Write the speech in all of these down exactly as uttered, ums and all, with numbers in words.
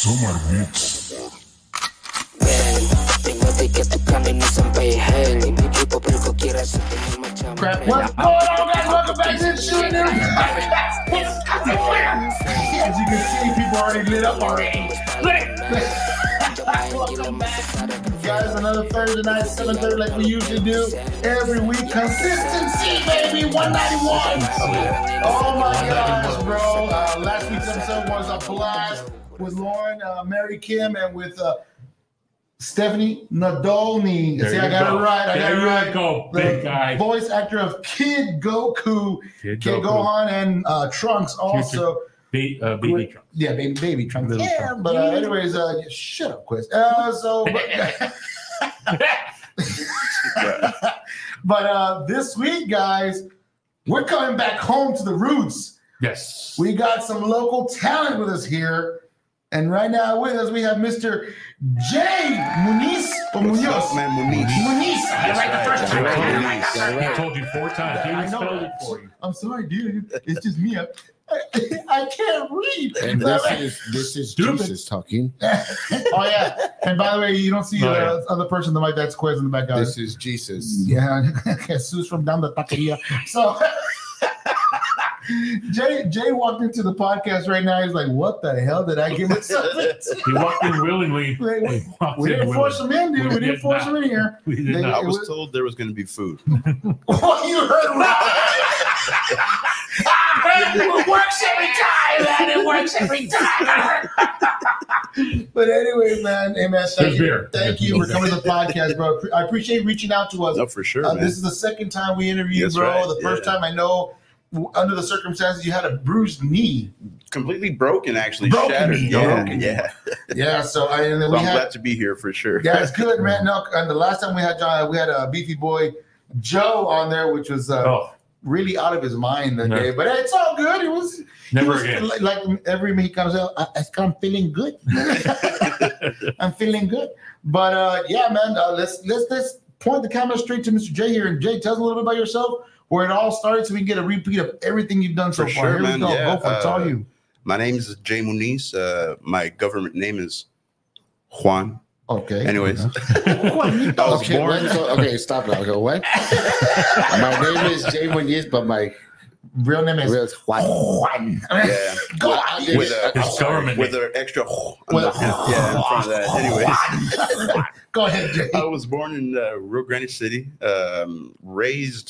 Summer Mix. Crap. What's going on, guys? Welcome back to the show. As you can see, people already lit up already. Welcome back, guys. Another Thursday night, seven thirty, like we usually do every week. Consistency, baby. one ninety-one. Oh my gosh, bro. Uh, last week's episode was a blast with Lauren, uh, Mary Kim, and with uh, Stephanie Nadolny. See, I got go. it right. I there got it right. Go, big guy. Voice actor of Kid Goku, Kid, Kid Goku. Gohan, and uh, Trunks also. Ba- uh, baby Trunks. Yeah, baby, baby Trunks. Little yeah, Trunks. but uh, anyways, uh, shut up, Quiz. Uh, so, but, but uh, this week, guys, we're coming back home to the roots. Yes. We got some local talent with us here. And right now with us, we have Mister Jay Muniz. Or Munoz. Up, man, Muniz. Muniz. I That's like the right. first time. That's I right. like that. I told you four times. He I even know. spelled it for you. I'm sorry, dude. It's just me. I, I can't read. And this is this is Stupid. Jesus talking. Oh yeah. And by the way, you don't see the Oh, yeah. other person that might that's Quiz in the back. Guys. This is Jesus. Yeah, Jesus from down the taqueria. So Jay Jay walked into the podcast right now. He's like, "What the hell did I get myself into?" He walked in willingly. Wait, wait. He walked We in didn't force him in, dude. We, We didn't did force not. him in here. We did They- not. I it was was- told there was going to be food. Well, you heard right. It works every time, man. It works every time. But anyway, man, hey man, thank There's you, beer. thank you for coming to the podcast, bro. I appreciate you reaching out to us. No, for sure, Uh, man. this is the second time we interviewed, That's bro. right, The first yeah. time I know, w- under the circumstances, you had a bruised knee. Completely broken, actually. Broken Shattered. knee, Yeah, broken. yeah. Yeah, so I and then So we I'm had. glad to be here for sure. Yeah, it's good, man. No, and the last time we had John, we had a beefy boy Joe on there, which was uh, Oh, really out of his mind that No. day. But it's all good. It was he never was, again. Like, like every he comes out, I, I'm feeling good. I'm feeling good. But uh, yeah, man, uh, let's let's let's point the camera straight to Mister J here. And Jay, tell us a little bit about yourself, where it all started, so we can get a repeat of everything you've done so For far. sure, Here man. we go. Yeah, Go for it. It's all uh, you. My name is Jay Muniz. Uh, my government name is Juan. Okay. Anyways, Juanito. I was Okay, born- what? So- okay, stop now. Okay, what? My name is Jay Muniz, but my Real name is real is Juan. Juan. yeah, Go Well, on. I- with a His government with name. an extra With a- yeah in front of that. Anyways, Go ahead, Jay. I was born in uh, Rio Grande City, um, raised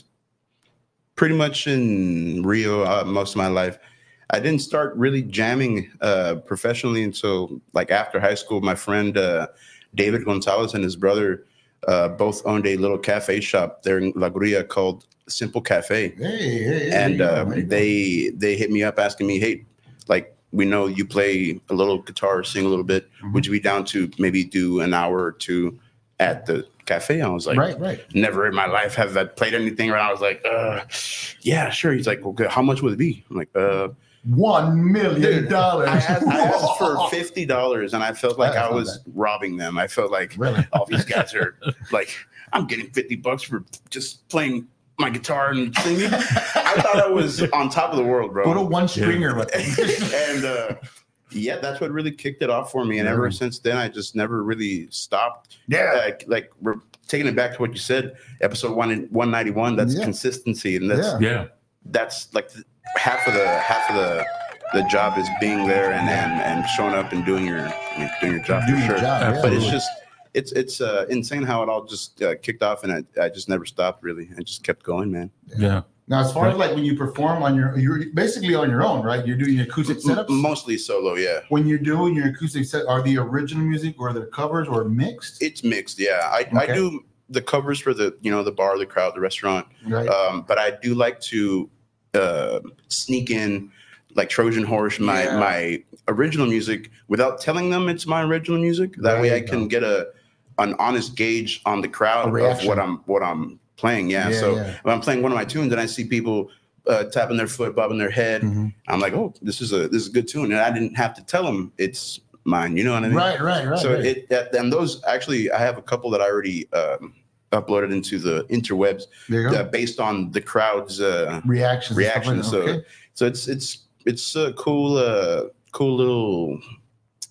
pretty much in Rio uh, most of my life. I didn't start really jamming uh, professionally until like after high school. My friend uh, David Gonzalez and his brother uh, both owned a little cafe shop there in La Grulla called Simple Cafe. Hey, hey, hey, And there you go, um, there you go. they they hit me up asking me, hey, like we know you play a little guitar, sing a little bit. Mhm. Would you be down to maybe do an hour or two at the cafe? I was like, right, right. never in my life have I played anything. And I was like, uh, yeah, sure. He's like, well, good. How much would it be? I'm like, uh, One million dude, dollars. I asked, I asked for fifty dollars, and I felt like That's I not was robbing them. I felt like Really? all these guys are like, I'm getting fifty bucks for just playing my guitar and singing. I thought I was on top of the world, bro. Put a one stringer with it. and uh, yeah, that's what really kicked it off for me. And Yeah. ever since then, I just never really stopped. Yeah. Like, like we're taking it back to what you said, episode one one ninety one. That's Yeah. consistency, and that's Yeah. Yeah. that's like the, half of the half of the the job is being there and and, and showing up and doing your I mean, doing your job Doing for your sure. job, yeah. But it's just it's it's uh, insane how it all just uh, kicked off, and I, I just never stopped really. I just kept going, man. Yeah. Now, as far as like when you perform on your, you're basically on your own, right? You're doing your acoustic setups. M- mostly solo, yeah. When you're doing your acoustic set, are the original music or the covers or mixed? It's mixed, yeah. I, I Okay. do the covers for the you know the bar, the crowd, the restaurant, Right. um, but I do like to uh, sneak in like Trojan Horse my Yeah. my original music without telling them it's my original music. That way, There I you can go. get a an honest gauge on the A crowd of reaction. what I'm what I'm playing. Yeah. Yeah, so yeah. when I'm playing one of my tunes and I see people uh, tapping their foot, bobbing their head, Mhm. I'm like, oh, this is a this is a good tune, and I didn't have to tell them it's mine. You know what I mean? Right, right, right. So right. it that, and those actually, I have a couple that I already um, uploaded into the interwebs there you go. uh, based on the crowd's uh, reactions. and stuff reactions. like that. So Okay. so it's it's it's a cool uh, cool little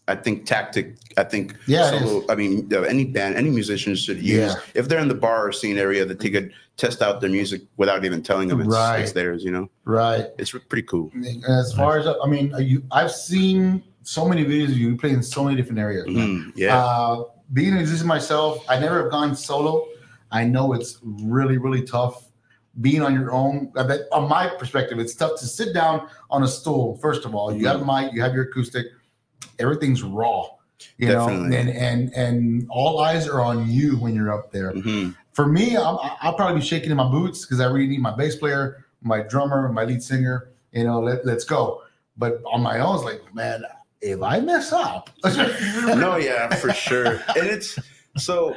I think tactic. I think Yeah, it solo, I mean, uh, any band, any musician should use Yeah. if they're in the bar scene area that they could test out their music without even telling them it's, Right. it's theirs. You know, Right. it's pretty cool. And as far as I mean, you, I've seen so many videos of you playing in so many different areas. man. Mm, yeah, Uh, being a musician myself, I never have gone solo. I know it's really, really tough. Being on your own, I bet, on my perspective, it's tough to sit down on a stool. First of all, you have a mic, you have your acoustic, everything's raw, you Definitely. know, and and and all eyes are on you when you're up there. hmm For me, I'm, I'll probably be shaking in my boots because I really need my bass player, my drummer, my lead singer. You know, let, let's go. But on my own, it's like, man, if I mess up, no, yeah, for sure. And it's so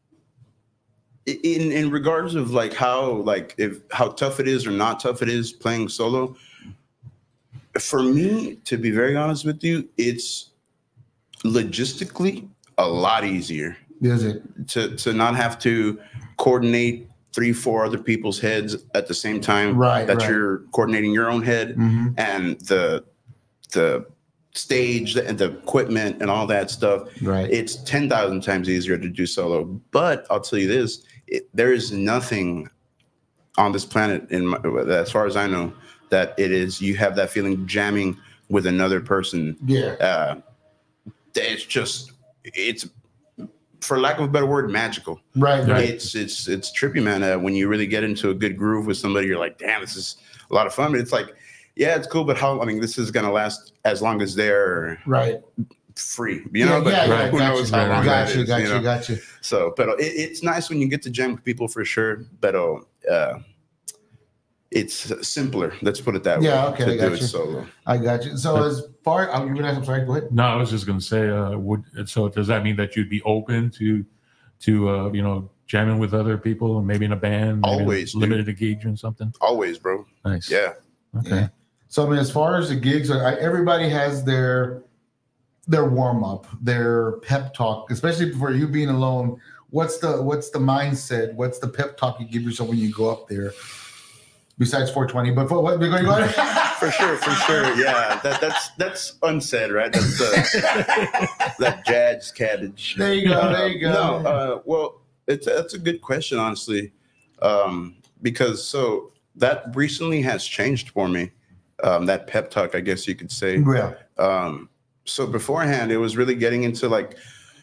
in in regards of like how like if how tough it is or not tough it is playing solo. For me, to be very honest with you, it's logistically a lot easier is it? to to not have to coordinate three, four other people's heads at the same time. Right, That right. you're coordinating your own head Mhm. and the the stage and the equipment and all that stuff. Right. It's ten thousand times easier to do solo. But I'll tell you this: it, there is nothing on this planet, in my, as far as I know, that it is. You have that feeling jamming with another person. Yeah. Uh, it's just it's, for lack of a better word, magical. Right. Right. It's it's it's trippy, man. Uh, when you really get into a good groove with somebody, you're like, damn, this is a lot of fun. But it's like, yeah, it's cool, but how? I mean, this is gonna last as long as they're Right. free, you know. yeah, but yeah, yeah, who got knows you, how long got that you, is, got you you, know? got you. So, but it, it's nice when you get to jam with people for sure. But uh, it's simpler. Let's put it that Yeah, way. okay, to I do got it you. solo. I got you. So as far, I'm gonna ask. I'm sorry. Go ahead. No, I was just going to say, uh, would so does that mean that you'd be open to to uh, you know jamming with other people, maybe in a band, maybe Always, dude. limited engagement, something? Always, bro. Nice. Yeah. Okay. Yeah. So I mean, as far as the gigs, I, everybody has their their warm up, their pep talk, especially for you being alone. What's the what's the mindset? What's the pep talk you give yourself when you go up there? Besides four twenty, but for what we're going to For sure, for sure. Yeah, that that's that's unsaid, right? That's uh, that jazz cabbage. There you go. There you go. No, uh, well, it's that's a good question, honestly, um, because so that recently has changed for me. Um, that pep talk, I guess you could say. Yeah. Um, so beforehand, it was really getting into like,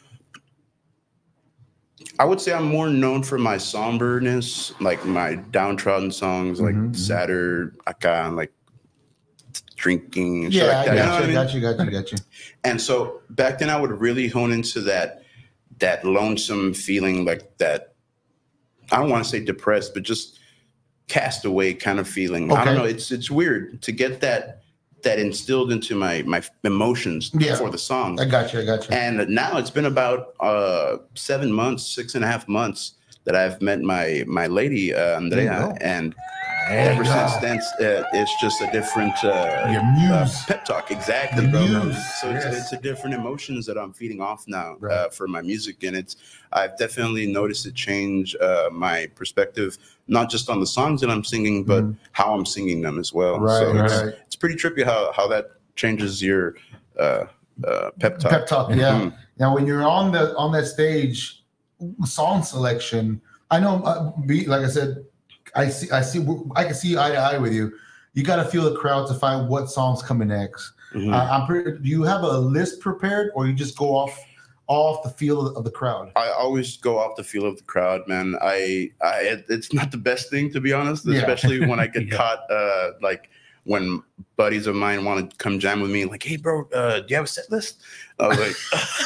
I would say I'm more known for my somberness, like my downtrodden songs, like Mhm, mhm. Sadder, Aka, like drinking and shit Yeah, like I that. You know got what I you, mean? got you, got you, got you. And so back then I would really hone into that that lonesome feeling, like that, I don't want to say depressed, but just cast away kind of feeling. I Okay. don't know. It's it's weird to get that that instilled into my my emotions Yeah. for the songs. I got you, I got you. And now it's been about uh, seven months, six and a half months that I've met my my lady uh, There you Andrea, go. and There ever you go. since then, uh, it's just a different uh, Your uh, muse. pep talk. Exactly, The bro. muse, So it's, yes. it's a different emotions that I'm feeding off now uh, Right. for my music, and it's I've definitely noticed it change uh, my perspective, not just on the songs that I'm singing, but Mhm. how I'm singing them as well. Right, so it's, right. it's pretty trippy how how that changes your uh, uh, pep talk. Pep talk, yeah. Mhm. Now, when you're on the on that stage, song selection. I know, uh, be, like I said, I see, I see, I can see eye to eye with you. You got to feel the crowd to find what songs coming next. Mhm. Uh, I'm pretty, do you have a list prepared, or you just go off off the feel of the crowd? I always go off the feel of the crowd, man. I, I, it- it's not the best thing, to be honest, Yeah. especially when I get Yeah. caught, uh, like when buddies of mine want to come jam with me, like, hey, bro, uh, do you have a set list? I was like,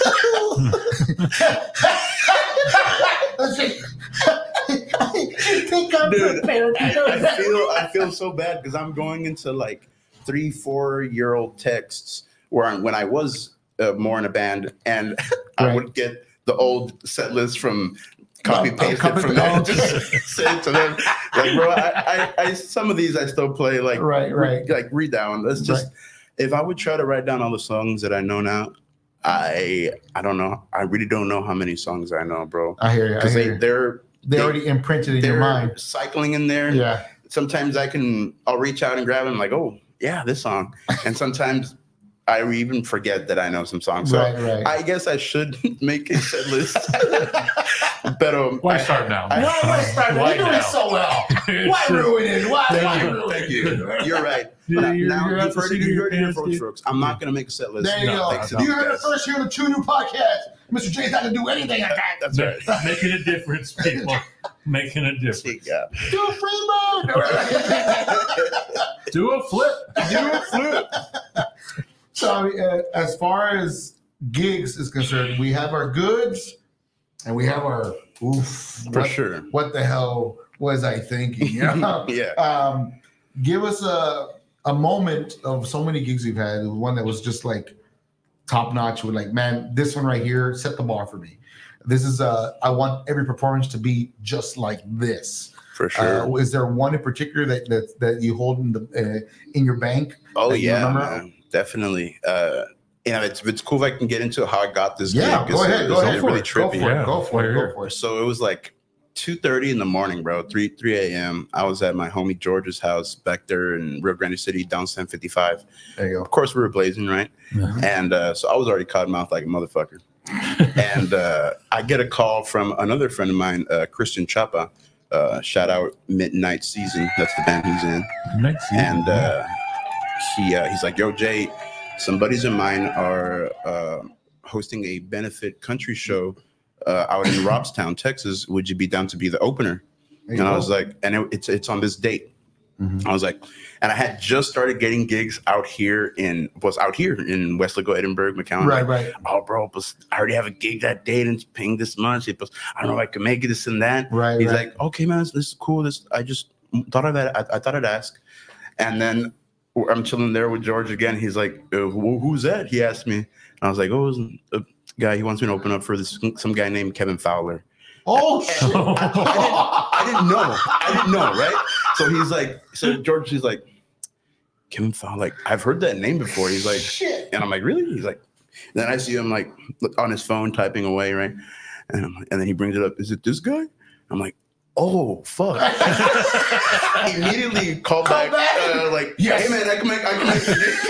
I think I'm dude, prepared. I, I feel, I feel so bad because I'm going into like three, four year old texts where I, when I was uh, more in a band, and I Right. would get the old set list from copy Oh, paste copy- it from them, oh, just send it to them. Like, bro, I, I, I, some of these I still play. Like, Right, right. like read down. That's just if I would try to write down all the songs that I know now. I, I don't know. I really don't know how many songs I know, bro. I hear you. I Because hear they, you. they're They they- already imprinted in your they're mind. cycling in there. Yeah. Sometimes I can, I'll reach out and grab them, like, oh yeah, this song. And sometimes I even forget that I know some songs. So Right, right. I guess I should make a set list. But um, Why I- start now? I- Why, why start? Why You're doing now? so well. Why ruin it? Why, Thank why you. ruin Thank it? you. You're right. Yeah, now you're- now you're you've at the heard it, seat of you your heard it here pants, for dude. Strokes. I'm not going to make a set list. There you No, go. Thanks to You these heard it guys. first here on the Two New Podcast. Mister J's not gonna do anything like that. That's right. Making a difference, people. Making a difference. Yeah. Do a free mode. Do a flip. Do a flip. So, uh, as far as gigs is concerned, we have our goods and we have our oof. For what, sure. What the hell was I thinking? You know? Yeah. Um, give us a a moment of so many gigs we've had. One that was just like top notch. With like, man, this one right here set the bar for me. This is uh, I want every performance to be just like this. For sure. Uh, is there one in particular that that, that you hold in the uh, in your bank? Oh that you yeah, remember? man. Definitely. Uh, you know, it's it's cool if I can get into how I got this Yeah, gig. go It's- ahead. it's Go ahead. really Go for trippy. it. Yeah, Go for it. we're Go for it. So it was like two thirty in the morning, bro. three three a.m. I was at my homie George's house back there in Rio Grande City, down San fifty-five. There you go. Of course, we were blazing, right? Uh-huh. And uh, so I was already caught mouth like a motherfucker. And uh, I get a call from another friend of mine, uh, Christian Chapa. Uh, shout out Midnight Season. That's the band he's in. Next And uh, he uh, he's like, "Yo, Jay, some buddies of mine are uh, hosting a benefit country show uh, out in Robstown, Texas. Would you be down to be the opener?" There you And I go. was like, "And it, it's it's on this date." Mhm. I was like, and I had just started getting gigs out here in was out here in Westlaco, Edinburgh, McAllen. Right, right, Oh, bro, but I already have a gig that day and it's paying this much. It was, I don't know if I can make it, this and that. right. He's right. like, okay, man, this, this is cool. This I just thought of that. I, I thought I'd ask. And then I'm chilling there with George again. He's like, uh, who, who's that? He asked me. And I was like, oh, it's a guy. He wants me to open up for this some guy named Kevin Fowler. Oh shit! I didn't know. I didn't know, right? So he's like, so George, he's like, Kevin Fowler, like, I've heard that name before. He's like, Shit. and I'm like, really? He's like, then I see him like on his phone typing away, right? And I'm like, and then he brings it up. Is it this guy? I'm like, oh fuck! Immediately call Call back, back. Uh, like, Yes. hey man, I can make, I can make the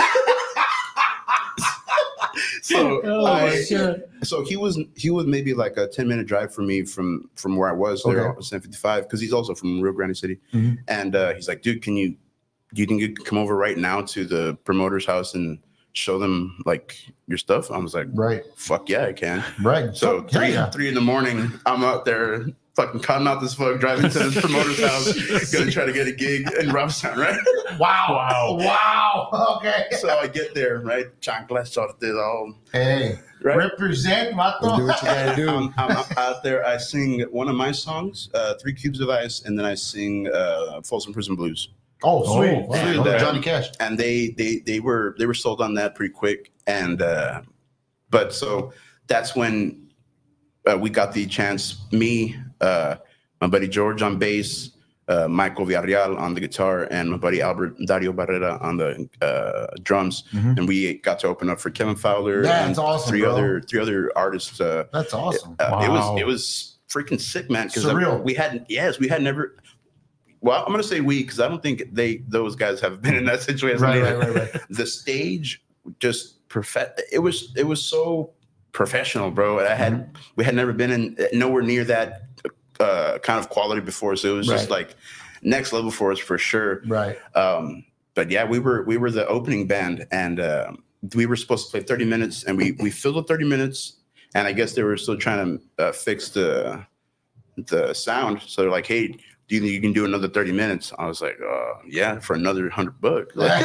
So Oh, I, my God. so he was he was maybe like a ten minute drive from me from from where I was there Okay. on San fifty-five because he's also from Rio Grande City. Mhm. And uh, he's like, dude, can you do you think you could come over right now to the promoter's house and show them like your stuff? I was like, Right, fuck yeah, I can. right. So Fuck, three yeah. three in the morning, I'm out there fucking cutting out this fuck, driving to this promoter's house, gonna try to get a gig in Robstown, right? Wow, wow, wow. Okay. So I get there, right? Chanclas sorted all Hey, right. represent, Mato. Do what you gotta do. I'm, I'm out there. I sing one of my songs, uh, Three Cubes of Ice, and then I sing uh, Folsom Prison Blues. Oh, sweet, Oh, wow. sweet. Okay. Johnny Cash. And they they they were they were sold on that pretty quick. And uh, but so that's when uh, we got the chance. Me, uh, my buddy George on bass, uh, Michael Villarreal on the guitar, and my buddy Albert Dario Barrera on the uh, drums. Mhm. And we got to open up for Kevin Fowler That's and awesome, three bro. other three other artists. Uh, That's awesome. Uh, It Wow. was it was freaking sick, man. Because Surreal. we hadn't, yes, we had never. Well, I'm gonna say we because I don't think they those guys have been in that situation. Right, either. right, right, right. The stage just perfect. It was it was so professional, bro. I had Mm-hmm. we had never been in nowhere near that uh, kind of quality before, so it was just Right. like next level for us for sure. Right. Um, but yeah, we were we were the opening band, and uh, we were supposed to play thirty minutes, and we we filled the thirty minutes, and I guess they were still trying to uh, fix the the sound. So they're like, "Hey, do you think you can do another thirty minutes?" I was like, uh, "Yeah, for another hundred bucks." Like,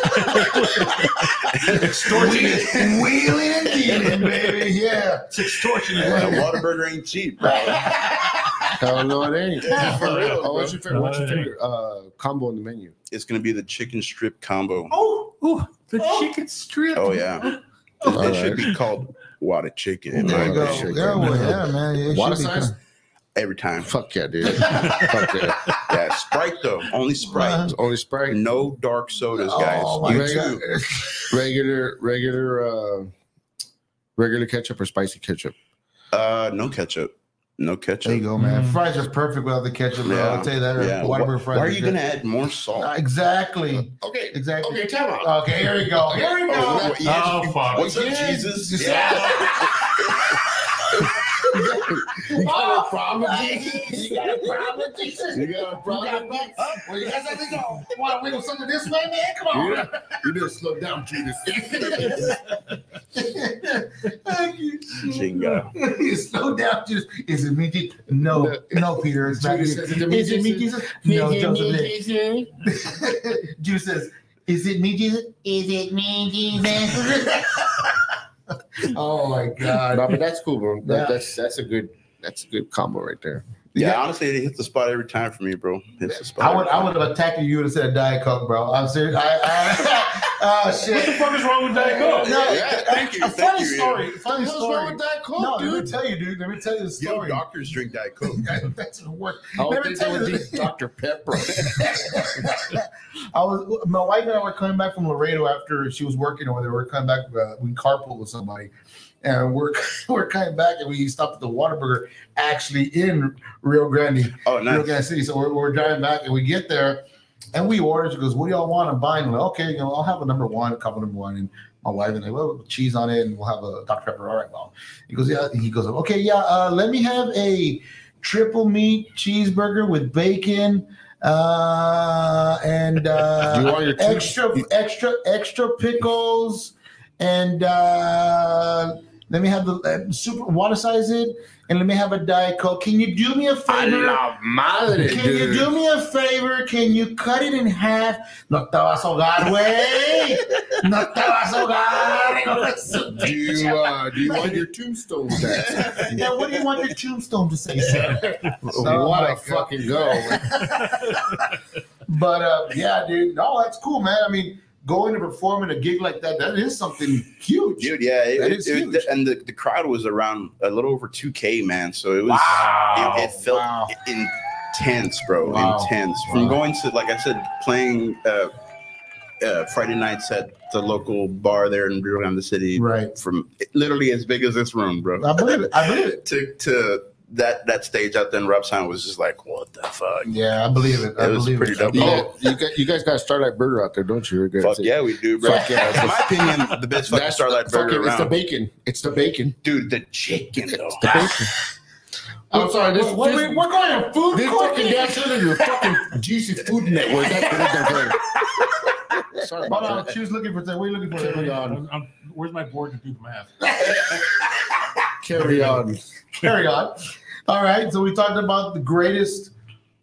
Extortionate. Wheeling and dealing, baby. Yeah. It's extortionate. a Whataburger ain't cheap, bro. Hell no, it ain't. For real, Oh, what's your bro. favorite, what's your No, it favorite uh, combo on the menu? It's gonna be the chicken strip combo. Oh, Ooh, the Oh. chicken strip. Oh yeah, All it should right. be called Whata Chicken. in there my you go. opinion. Yeah, well, yeah, man. It Water should be size? kind Every time. Fuck yeah, dude. Fuck yeah. Yeah, Sprite though, only Sprite. It's only Sprite. No dark sodas, of- guys. Oh, my You God. too. Regular, regular, uh, regular ketchup or spicy ketchup? Uh, no ketchup. No ketchup. There you go, man. Mm. Fries are perfect without the ketchup, bro. Yeah. I'll tell you that. Yeah. Whataburger Why, fries why are are you good. gonna add more salt? Uh, exactly. Okay. Exactly. Okay, time out. Okay, here we go. Here we Oh, go. what- yeah, Oh, fuck. What's up, Yeah. Jesus? Yeah. You got a problem, Oh, Jesus? you got a problem, Jesus? You got a You problem? got bucks? Well, you guys have to go. Want to wiggle something this way, man? Come on. You gotta- you need to slow down, Judas. Thank you. Chinga. Slow down, Jesus. Is it me, Jesus? No, no, Peter. It's not you. Judas says, "Is it me, Is it me, Jesus?" Jesus? No, Joseph. Judas says, "Is it me, Jesus? Is it me, Jesus?" Oh my God. No, but that's cool, bro. That, Yeah. That's that's a good that's a good combo right there. Yeah, Yeah. honestly, it hits the spot every time for me, bro. Hits the spot. I would, every I time. would have attacked you. You would have said Diet Coke, bro. I'm serious. I, I, oh What the shit. fuck is wrong with Diet Coke? No, Yeah, thank you, A thank funny you, story. Funny What's story. wrong with that Coke, No, let me dude? tell you, dude. Let me tell you the Yo, story. doctors drink Diet Coke. That doesn't work. I Let would me think tell it would you be this. Doctor Pepper. I was my wife and I were coming back from Laredo after she was working over there. We were coming back. Uh, we carpooled with somebody, and we're we're coming back, and we stopped at the Whataburger, actually in Rio Grande, Oh, Rio nice. Grande City. So we're, we're driving back, and we get there, and we ordered. She goes, "What do y'all want?" I'm buying. I'm like, okay, you know, I'll have a number one, a couple number one, and my wife and I, well, cheese on it, and we'll have a Doctor Pepper. All right, well, he goes, yeah. He goes, okay, yeah. Uh, let me have a triple meat cheeseburger with bacon. Uh, and uh, Do you want your two- extra, extra, extra pickles, and uh, let me have the uh, super water size it, and let me have a Diet Coke. Can you do me a A favor? la madre, Can you dude. do me a favor? Can you cut it in half? No te vas a ahogar, güey. No te vas a ahogar. Do you uh, do you want your tombstone tattooed? Yeah, what do you want your tombstone to say, sir? Oh what my a God. fucking go! But uh, yeah, dude. No, that's cool, man. I mean, going to perform in a gig like that, that is something huge. Dude, yeah, it, That it, is it- huge. and the, the crowd was around a little over two K, man. So it was, Wow. it, it felt Wow. intense, bro, Wow. intense. From Wow. going to, like I said, playing uh, uh, Friday nights at the local bar there in Rio Grande City, Right. from literally as big as this room, bro, I believe it. I believe it. to to that that stage out there in Robstown was just like, what the fuck? Yeah, I believe it. I It was believe pretty it. dope. You, Oh. got, you, got, you guys got a Starlight Burger out there, don't you? You're good. Fuck yeah, we do, bro. Fuck yeah. In my opinion, the best fucking That's Starlight fucking, Burger it's the around. bacon. It's the bacon. Dude, the chicken though. The bacon. I'm sorry. This, What- what- this, we're going to food this court. fucking dance into your fucking G C Food Network. That's what it's Sorry Hold about on, that. she was looking for. What are you looking for? Carry on. I'm- I'm- where's my board to do the math? Carry on. Carry on. All right. So we talked about the greatest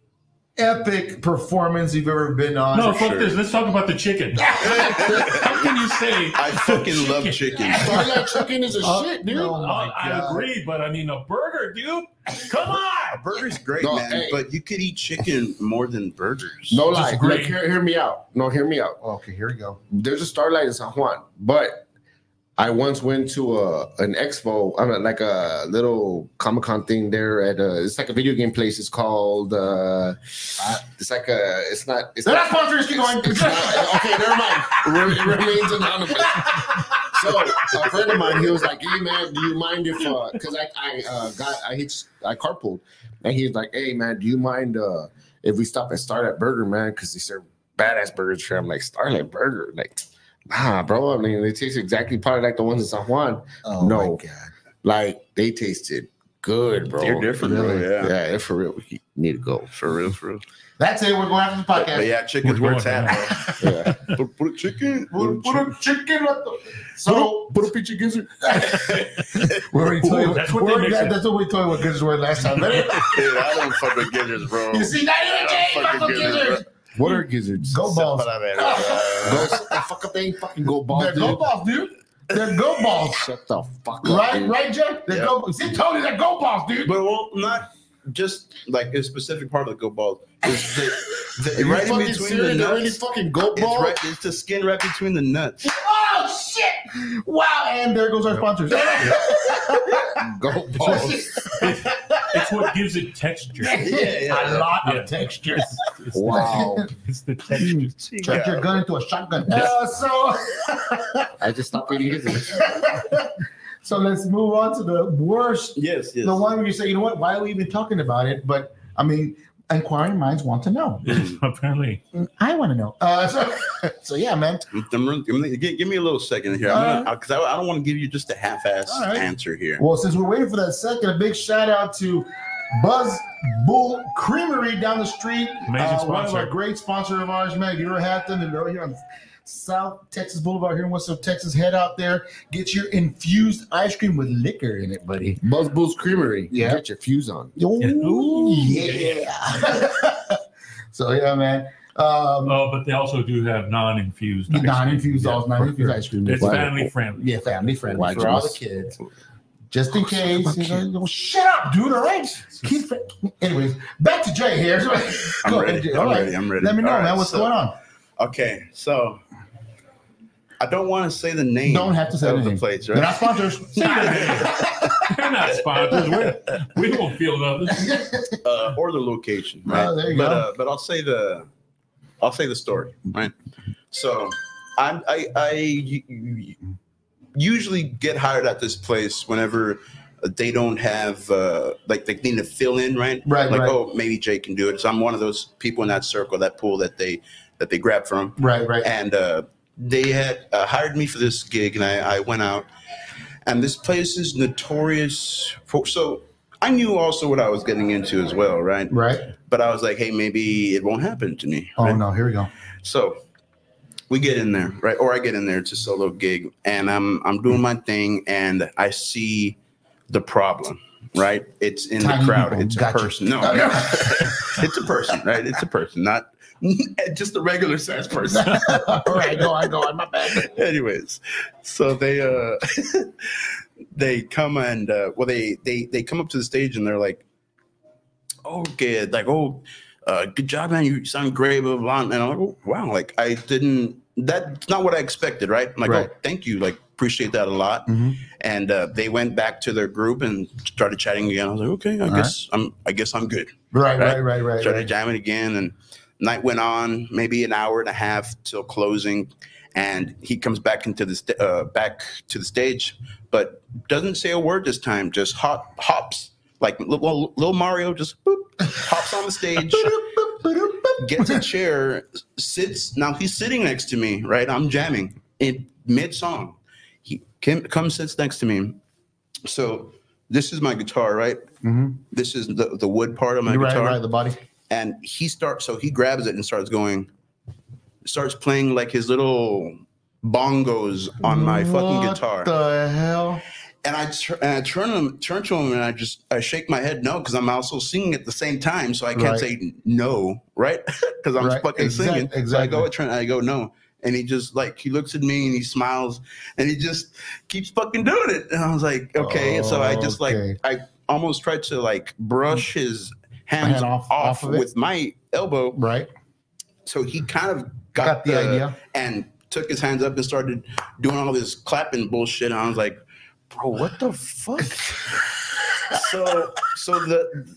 epic performance you've ever been on. No, fuck sure. this. Let's talk about the chicken. How can you say? I fucking love chicken. Starlight Chicken is a Uh, shit, dude. no. Oh, my I God. agree, but I mean a burger, dude. Come A on. burger's great, No, man, hey. but you could eat chicken more than burgers. No lie. Disagree. Like, hear, hear me out. No, hear me out. Okay, here we go. There's a Starlight in San Juan, but I once went to a an expo. I mean, like a little Comic Con thing there at a. It's like a video game place. It's called. Uh, it's like a. It's not. It's They're not not. sponsors. Keep going. It's not okay, never mind. It re- remains anonymous. So a friend of mine, he was like, "Hey man, do you mind if uh, because I I uh, got I hit I carpooled, and he's like, hey man, do you mind uh if we stop at Starlight Burger, man, because they serve badass burgers here." I'm like, Starlight Burger, like, nah, bro. I mean, they taste exactly probably like the ones in San Juan. Oh No. my God. Like they tasted good, bro. They're different, bro. Really? Yeah. Yeah, they're for real. We need to go. For real, for real. That's it. We're going after the But, podcast. but yeah, chicken's We're where it's going at, Yeah. bro. Put, put a chicken. Put, put a chicken. What the- So Put a peachy gizzard. we already told you. That's what we they already mix got- it. that's what we told you what gizzards were last time. Dude, I don't fuck with gizzards, bro. You see, not even Jay Fucking fuck with gizzards, gizzards. What are gizzards? Go balls. Para ver, Go uh, shut the fuck up. They ain't fucking go balls, They're dude. go balls, dude. They're go balls. Shut the fuck up. Right, dude. right, Jeff? They're Yeah. go. See, Tony, they're go balls, dude. But well, not just like a specific part of the go balls. It's the, Are the you right in fucking between serious? the They're really nuts. fucking go It's balls? right. It's the skin right between the nuts. Oh shit! Wow, and there goes our sponsors. Go balls. It's what gives it texture. Yeah, A lot Yeah. of textures. It's Wow. The, it's the texture. Turn your gun into a shotgun. Uh, so, I just stopped eating gizzards. So let's move on to the worst. Yes, yes. The one where you say, you know what? Why are we even talking about it? But I mean, inquiring minds want to know. Apparently. I want to know. Uh, so, so yeah, man. I'm, I'm, give, give me a little second here, because I, I don't want to give you just a half-ass All right. answer here. Well, since we're waiting for that second, a big shout out to Buzz Bull Creamery down the street. Amazing Uh, one of sponsor. our great sponsor of ours, man. If you ever had them, and they're here on South Texas Boulevard here in West of Texas, head out there. Get your infused ice cream with liquor in it, buddy. Buzz Bulls Creamery. Yeah. Get your fuse on. Ooh, yeah. So yeah, man. Um, Oh, but they also do have non-infused. ice non-infused, cream. all Yeah, non-infused for ice cream. sure. It's Why- family friendly. Yeah, family friendly Why'd for you all the miss- kids. Just in Oh, case. my You know, kid. well, shut up, dude. All right. Keep it. Anyways, back to Jay here. So, I'm go ready. ahead, Jay. I'm All right. ready. I'm ready. Let me know, All right, man. What's so- going on? Okay, so I don't want to say the name. Don't have to say of the the name. place, They're not right? sponsors. They're not sponsors. We're, we don't feel nothing. Uh, or the location, right? Oh, there you but go. Uh, but I'll say the I'll say the story, right? So I'm, I I u- usually get hired at this place whenever they don't have uh, like they need to fill in, right? Right, Like right. oh maybe Jay can do it. So I'm one of those people in that circle, that pool that they that they grab from. Right, right. And uh, they had uh, hired me for this gig, and I, I went out. And this place is notorious for. So I knew also what I was getting into as well, right? Right. But I was like, hey, maybe it won't happen to me. Oh right? no, here we go. So we get in there, right? Or I get in there. It's a solo gig, and I'm I'm doing my thing, and I see the problem. Right? It's in Tiny the crowd. people. It's Gotcha. a person. No, no. It's a person, right? It's a person, not just a regular sized person. All right, go on, go on. My bad. Anyways, so they uh they come and uh well they they they come up to the stage and they're like, oh good, like oh uh good job, man, you sound great, blah blah, blah. And I'm like, oh wow, like I didn't that's not what I expected, right? I'm like, Right. oh thank you, like appreciate that a lot. Mhm. And uh they went back to their group and started chatting again. I was like, okay, I All guess I'm I guess I'm good. Right, right, Right. right, right. Started right. jamming again, and night went on, maybe an hour and a half till closing, and he comes back into the st- uh, back to the stage, but doesn't say a word this time. Just hop hops like little, little Mario, just boop, hops on the stage, gets a chair, sits. Now he's sitting next to me, right? I'm jamming in mid song. He came, comes sits next to me. So this is my guitar, right? Mhm. This is the, the wood part of my Right, guitar. right, the body. And he starts, so he grabs it and starts going, starts playing like his little bongos on my fucking What guitar. the hell? And I, tr- and I turn him, turn to him, and I just I shake my head no, because I'm also singing at the same time, so I can't Right. say no, right? Because I'm Right, fucking exact- singing. So I exactly. go, I, turn, I go no, and he just like he looks at me and he smiles, and he just keeps fucking doing it. And I was like, okay. So I just Okay. like I almost tried to like brush his hands Hand off, off- off of it? with my elbow, Right. so he kind of got, Got the idea. and took his hands up and started doing all this clapping bullshit. And I was like, bro, what the fuck? so, so the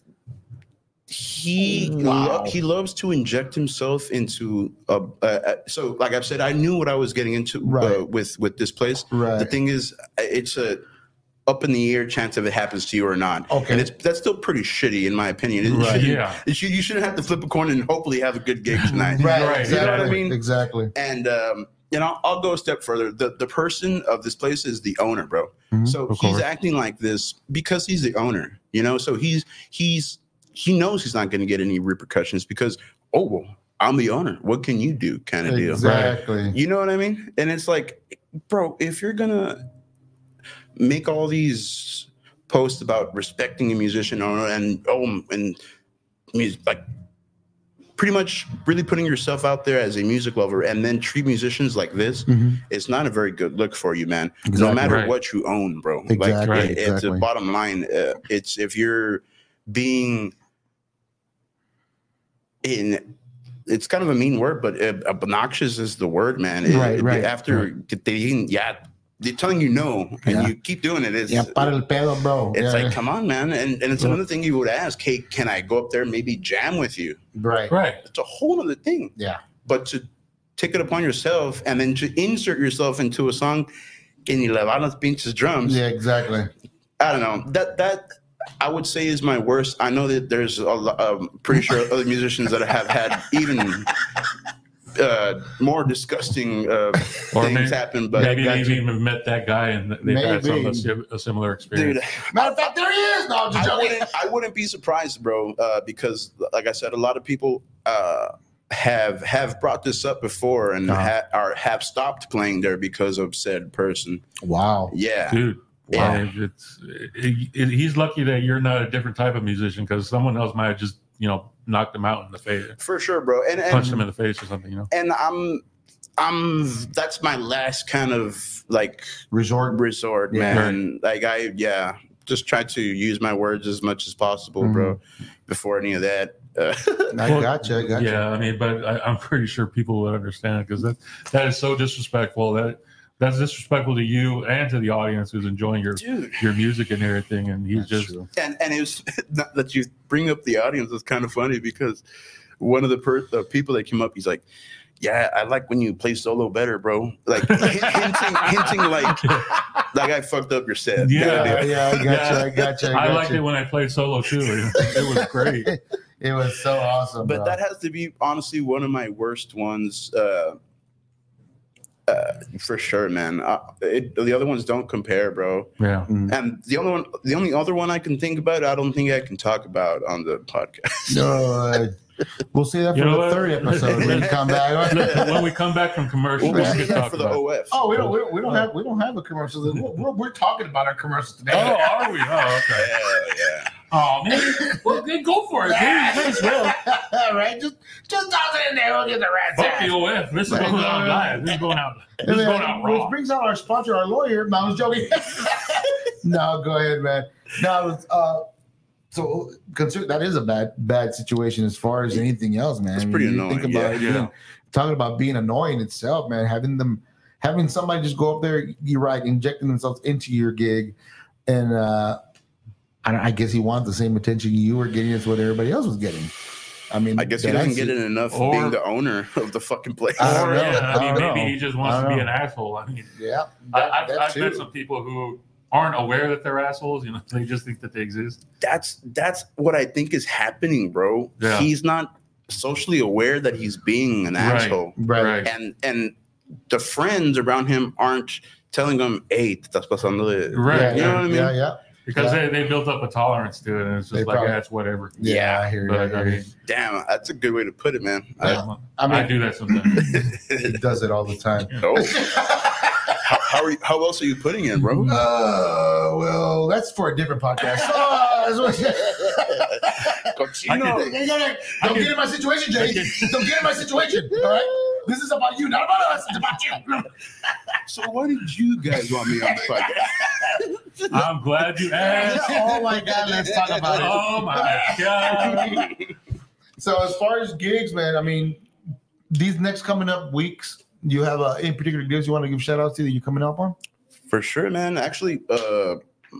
he Wow. lo- he loves to inject himself into a, a, a so like I've said, I knew what I was getting into Right. uh, with with this place. Right. The thing is, it's a up in the air chance if it happens to you or not. Okay. And it's that's still pretty shitty in my opinion. It Right. shouldn't- Yeah. it should, you shouldn't have to flip a coin and hopefully have a good gig tonight. Right. Right, Exactly. you know what I mean? Exactly. And um, you know, I'll go a step further. The the person of this place is the owner, bro. Mhm, So of he's course. acting like this because he's the owner, you know. So he's he's he knows he's not going to get any repercussions because oh well, I'm the owner. What can you do? Kind of deal. Exactly. You know what I mean? And it's like, bro, if you're gonna make all these posts about respecting a musician or and oh and music like pretty much really putting yourself out there as a music lover and then treat musicians like this, Mhm. it's not a very good look for you, man. No Exactly. matter Right. what you own, bro. Exactly, Like Right. it- it's exactly. the bottom line. Uh, it's if you're being in it's kind of a mean word, but uh, obnoxious is the word, man. It- Right, it- right, After they, yeah, they're telling you no, and Yeah. you keep doing it. It's, Yeah, para el pedo, bro. it's Yeah. like, come on, man. And and it's Yeah. another thing you would ask, hey, can I go up there and maybe jam with you? Right. Right. It's a whole other thing. Yeah. But to take it upon yourself and then to insert yourself into a song, que ni le van los pinches drums. Yeah, exactly. I don't know. That that I would say is my worst. I know that there's a lot, I'm pretty sure other musicians that have had even uh, more disgusting uh, Or things maybe- happen. But Maybe got they've you. even met that guy and they've had some, a, sim- a similar experience. dude, Matter of fact, there he is. No, I'm just I joking. wouldn't, I wouldn't be surprised, bro, uh, because like I said, a lot of people uh, have have brought this up before and Uh-huh. ha- are have stopped playing there because of said person. Wow. Yeah, Dude, Wow. yeah, it's it, it, he's lucky that you're not a different type of musician because someone else might have just you know knocked him out in the face, for sure, bro. And and, punched him in the face or something. You know, and I'm I'm that's my last kind of like Resort. resort, Yeah. man. Like I yeah, just try to use my words as much as possible, bro, before any of that. Uh, I gotcha. I gotcha. yeah, I mean, but I, I'm pretty sure people would understand because that that is so disrespectful. That that's disrespectful to you and to the audience who's enjoying your dude. your music and everything. And he's That's just true. and and it was not that you bring up the audience is kind of funny because one of the per, the people that came up, he's like, "Yeah, I like when you play solo better, bro." Like hinting, hinting like like I fucked up your set. Yeah. Yeah, yeah, I gotcha. Yeah. I gotcha. I, I gotcha. liked it when I played solo too. It, it was great. It was so awesome. But bro. that has to be honestly one of my worst ones. Uh, uh, for sure, man. Uh, it, the other ones don't compare, bro. Yeah. And the only one, the only other one I can think about, I don't think I can talk about on the podcast. No, uh, we'll see that You for know the what? third episode when you come back. Look, when we come back from commercial, We'll we see can that talk for the about. O F. Oh, we don't, we don't, we don't have, we don't have a commercial. We're, we're, we're talking about our commercials today. Oh, are we? Oh, okay. Yeah, yeah. Oh man, well then go for it. Yeah. Please, please, well, All right, just, just toss it in there. We'll get the rats fuck out. the O F. This is going out live. This is going out. This is going out Which raw. brings out our sponsor, our lawyer. No, I was joking. No, go ahead, man. No, it was, uh, so consider that is a bad, bad situation as far as anything else, man. It's I mean, pretty you annoying, Think about yeah. it, being- Yeah. talking about being annoying itself, man. Having them, having somebody just go up there, you're right, injecting themselves into your gig, and uh, I, I guess he wanted the same attention you were getting as what everybody else was getting. I mean, I guess he that doesn't I get see- it enough Or- being the owner of the fucking place. I don't Or, know. yeah, I I mean, don't maybe know. he just I wants to don't be know. an asshole. I mean, Yeah, I, that- I've, that I've met too. some people who aren't aware that they're assholes. You know, they just think that they exist. That's that's what I think is happening, bro. Yeah. He's not socially aware that he's being an Right. asshole. Right. And and the friends around him aren't telling him, hey, te estás pasando de. Right. Yeah, You know what I mean? Yeah, yeah. Because Yeah. they, they built up a tolerance to it, and it's just They like, probably- yeah, it's whatever. Yeah, I hear you. But I I hear you. mean, Damn, that's a good way to put it, man. I, I I, mean- do that sometimes. He does it all the time. Oh. how, how, are you, how else are you putting it, bro? Uh, well, that's for a different podcast. Oh, that's what- Cochino. Hey, hey, hey, Don't get in my situation, Jay. I can- Don't get in my situation. All right. This is about you, not about us. It's about you. So why did you guys want me on the podcast? I'm glad you asked. Oh my God, let's talk about it. Oh my god! So as far as gigs, man, I mean, these next coming up weeks, you have uh, any particular gigs you want to give shout outs to that you coming up on? For sure, man. Actually, uh,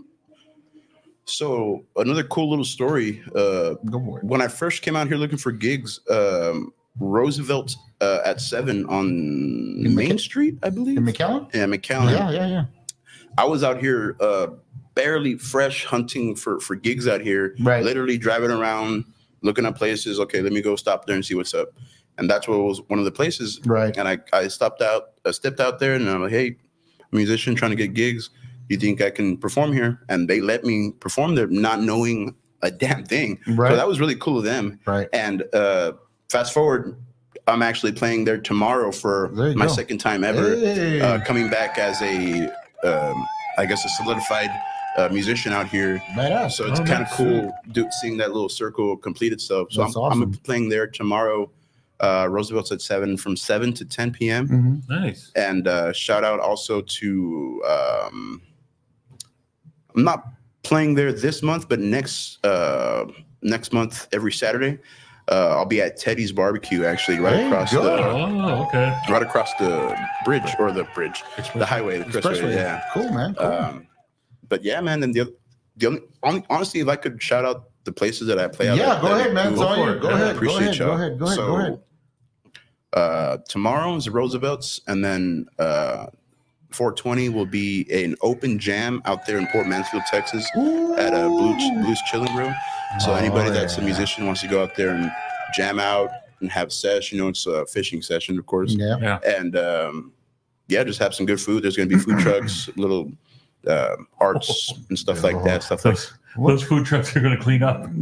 so another cool little story. Uh, Go for it. when I first came out here looking for gigs, um, Roosevelt uh, at seven on In Main McK- Street, I believe. In McAllen? yeah, McAllen. Yeah, yeah, yeah. I was out here uh, barely fresh hunting for, for gigs out here. Right. Literally driving around, looking at places. Okay, let me go stop there and see what's up. And that's what was one of the places. Right. And I, I stopped out, I stepped out there and I'm like, hey, musician trying to get gigs. You think I can perform here? And they let me perform there, not knowing a damn thing. Right. So that was really cool of them. Right. And uh, fast forward, I'm actually playing there tomorrow for There you my go. second time ever. Hey. Uh, coming back as a, um, I guess, a solidified uh, musician out here. Badass. So it's Oh, kind of that's cool do, seeing that little circle complete itself. So I'm, That's I'm awesome. gonna be playing there tomorrow. Uh, Roosevelt's at seven, from seven to ten p.m. Mhm. Nice. And uh, shout out also to um, I'm not playing there this month, but next uh, next month every Saturday, uh, I'll be at Teddy's Barbecue actually right There you across go. the Oh, okay. right across the bridge or the bridge, the highway, the expressway. Expressway. Yeah. Cool, man. Cool. Um, but yeah, man. And the other, the only, only honestly, if I could shout out the places that I play out. yeah, that- go that ahead, man. It's do- all for you. it. Go Yeah, ahead. Go appreciate ahead. Go y'all. ahead. Go ahead. So, Go ahead. Uh, tomorrow is Roosevelt's, and then uh, four twenty will be an open jam out there in Port Mansfield, Texas, at a Blues, Blues Chilling Room. So Oh, anybody that's a yeah. musician wants to go out there and jam out and have a session, you know, it's a fishing session, of course. Yeah. Yeah. And um, yeah, just have some good food. There's going to be food trucks, little uh, arts and stuff like that. Stuff like Those, those food trucks are going to clean up.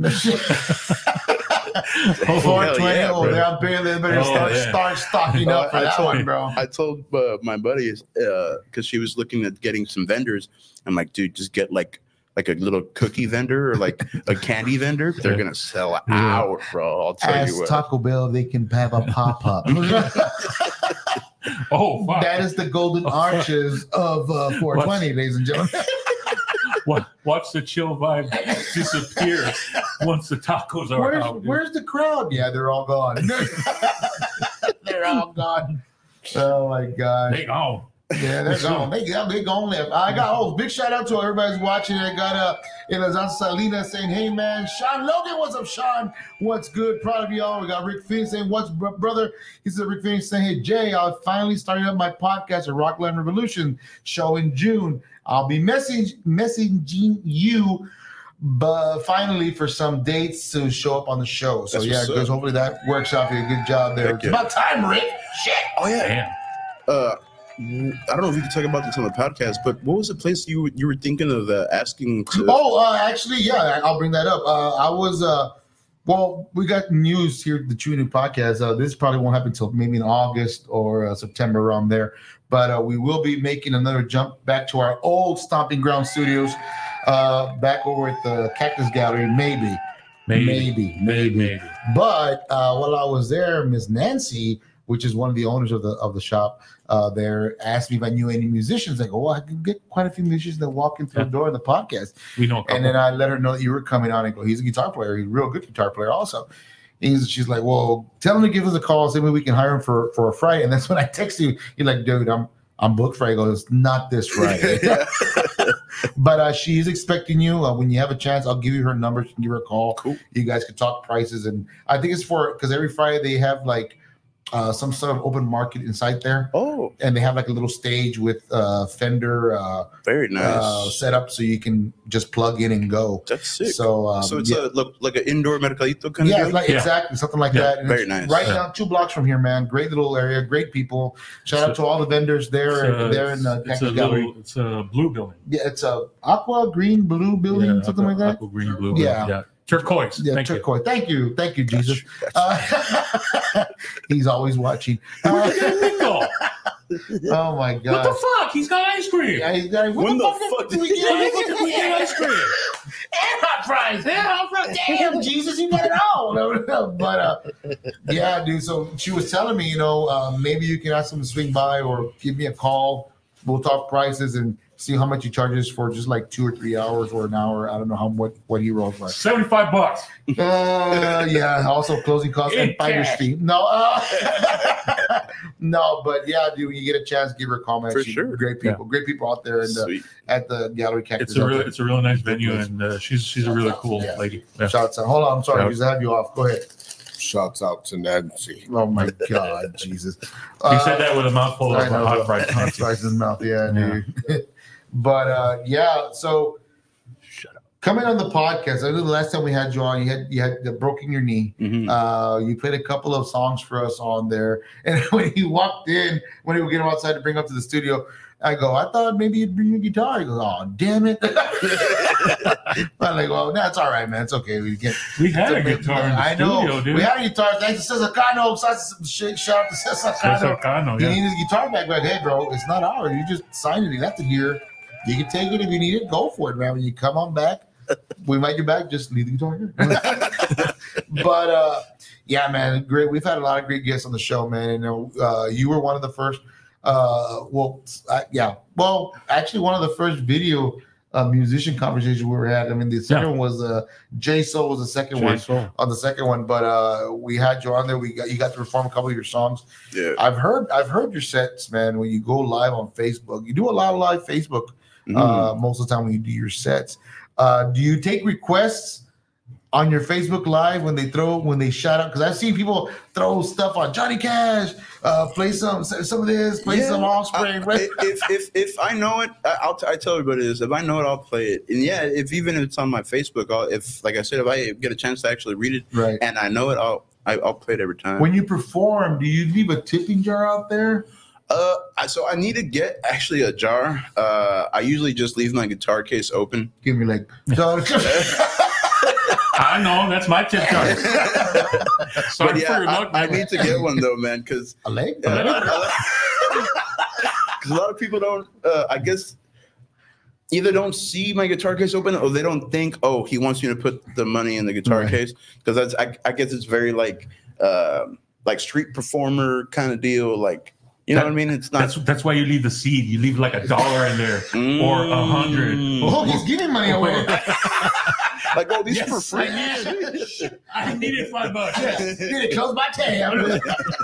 Oh, four hell twenty. yeah, oh, bro. they're up there. They better Oh, start, yeah. start stocking Oh, up for I that told one, you. bro. I told uh, my buddies because she was looking at getting some vendors. I'm like, dude, just get like like a little cookie vendor or like a candy vendor. They're Yeah. gonna sell Yeah. out, bro. I'll tell Ask you what. Taco Bell, they can have a pop up. Oh, fuck. That is the golden arches of uh, four twenty, ladies and gentlemen. Wa- Watch the chill vibe disappear once the tacos are Where's, out. dude. where's the crowd? Yeah, they're all gone. They're all gone. Oh my god. They gone. Yeah, they're gone. They got they gone left. I got oh big shout out to everybody's watching. I got uh Elizan Salina saying, hey man, Sean Logan, what's up, Sean? What's good? Proud of y'all. We got Rick Phoenix saying, what's br- brother? He said Rick Phoenix saying, hey Jay, I finally started up my podcast at Rockland Revolution show in June. I'll be message messaging you but finally for some dates to show up on the show. So That's yeah, what's up. because hopefully that works out for you. Good job there. Heck It's yeah. about time, Rick. Shit. Oh yeah. Damn. Uh, I don't know if you can talk about this on the podcast, but what was the place you you were thinking of uh, asking to? Oh, uh, actually, yeah, I'll bring that up. Uh, I was, uh, well, we got news here at the True New Podcast. Uh, this probably won't happen until maybe in August or uh, September around there. But uh, we will be making another jump back to our old Stomping Ground Studios, uh, back over at the Cactus Gallery, maybe. Maybe. Maybe, maybe. Maybe. But uh, while I was there, Miss Nancy, which is one of the owners of the of the shop, uh, there asked me if I knew any musicians. I go, well, I can get quite a few musicians that walk in through the door of the podcast. We know a couple. And then I let her know that you were coming on. And go, he's a guitar player. He's a real good guitar player also. He's, she's like, well, tell him to give us a call. So maybe we can hire him for, for a Friday. And that's when I text you. You're like, dude, I'm I'm booked Friday. I go, it's not this Friday. But uh, she's expecting you. Uh, when you have a chance, I'll give you her number. You can give her a call. Cool. You guys can talk prices. And I think it's for, because every Friday they have like uh, some sort of open market inside there. Oh, And they have like a little stage with uh, Fender uh, very nice. uh, set up so you can just plug in and go. That's sick. So, um, so it's yeah, a look like an indoor mercadito kind yeah, of it's deal. like, Yeah. exactly something like Yeah, that. And very it's nice. Right Yeah. down two blocks from here, man. Great little area, great people. Shout out to all the vendors there. It's, uh, there in the it's, Cactus a Gallery. little, it's a blue building. Yeah, it's a aqua, green, blue building, Yeah, something aqua- like that. aqua green, blue. Yeah. Yeah. Turquoise. Yeah, Thank you. turquoise. Thank you, thank you, Jesus. Uh, he's always watching. Uh, Bingo. oh my What god! the fuck? He's got ice cream. Yeah, he's got- what When the the fuck fuck did we did get? When the fuck did we get ice cream? And hot fries. Yeah, hot fries. Damn, Jesus, you got it all. No, no, but uh, yeah, dude. So she was telling me, you know, uh, maybe you can ask him to swing by or give me a call. We'll talk prices and see how much he charges for just like two or three hours or an hour. I don't know how what what he rolls like. Seventy-five bucks. Uh, yeah. Also closing costs and In finder's cash. fee. No, uh, no, but yeah, dude. When you get a chance, give her a call, man. For She's sure. Great people. Great people out there in the, Sweet. at the Gallery Cactus. It's a out really, there. it's a really nice venue, and uh, she's she's a really cool Yeah. lady. Yeah. Shouts out. Hold on, I'm sorry, Yeah. just have you off. Go ahead. Shouts out to Nancy. Oh my God, Jesus! He said that with a mouthful I of know, hot fries. hot fries in his mouth. Yeah, Yeah. dude. But uh, yeah, so Shut up. coming on the podcast, I know the last time we had you on, you had you had broken your knee. Mhm. Uh, you played a couple of songs for us on there, and when he walked in, when he would get him outside to bring up to the studio, I go, I thought maybe you'd bring your guitar. He goes, oh damn it! I'm like, well, that's all right, man. It's okay. We get. We had a guitar in the I studio, know. dude. We had a guitar. Thanks to Cesar Cano. Shout out to Cesar Cano. Cesar Cano, He yeah. needed his guitar back. Like, hey, bro, it's not ours. You just signed it. You left it here. You can take it if you need it. Go for it, man. When you come on back, we might get back. Just leave the guitar here. But uh, yeah, man, great. We've had a lot of great guests on the show, man. And uh, uh, you were one of the first. Uh, well, uh, yeah. Well, actually, one of the first video uh, musician conversations we were had. I mean, the second Yeah. one was uh, J Soul was the second Jay one Soul. on the second one. But uh, we had you on there. We got you got to perform a couple of your songs. Yeah. I've heard I've heard your sets, man. When you go live on Facebook, you do a lot of live Facebook Mhm. uh, most of the time when you do your sets. Uh, do you take requests on your Facebook Live when they throw when they shout out, because I've seen people throw stuff on Johnny Cash, uh, play some some of this, play Yeah, some Offspring. I- Right? if if if I know it, I- I'll t- I tell everybody this. If I know it, I'll play it. And yeah, if even if it's on my Facebook, I'll, if like I said, if I get a chance to actually read it, Right. and I know it, I'll I, I'll play it every time. When you perform, do you leave a tipping jar out there? Uh, I- so I need to get actually a jar. Uh, I usually just leave my guitar case open. Give me like. So, I know that's my tip jar. Sorry But for your yeah, luck. I, I man. need to get one though, man, because a leg? because a lot of people don't. Uh, I guess either don't see my guitar case open, or they don't think, oh, he wants you to put the money in the guitar Right. case, because that's. I, I guess it's very like uh, like street performer kind of deal, like. You know That- what I mean? It's not. That's that's why you leave the seed. You leave like a dollar in there or a hundred. Mm. Oh, he's giving money away. like, oh, these Yes, are for free. I I needed five bucks. Need to close my tab.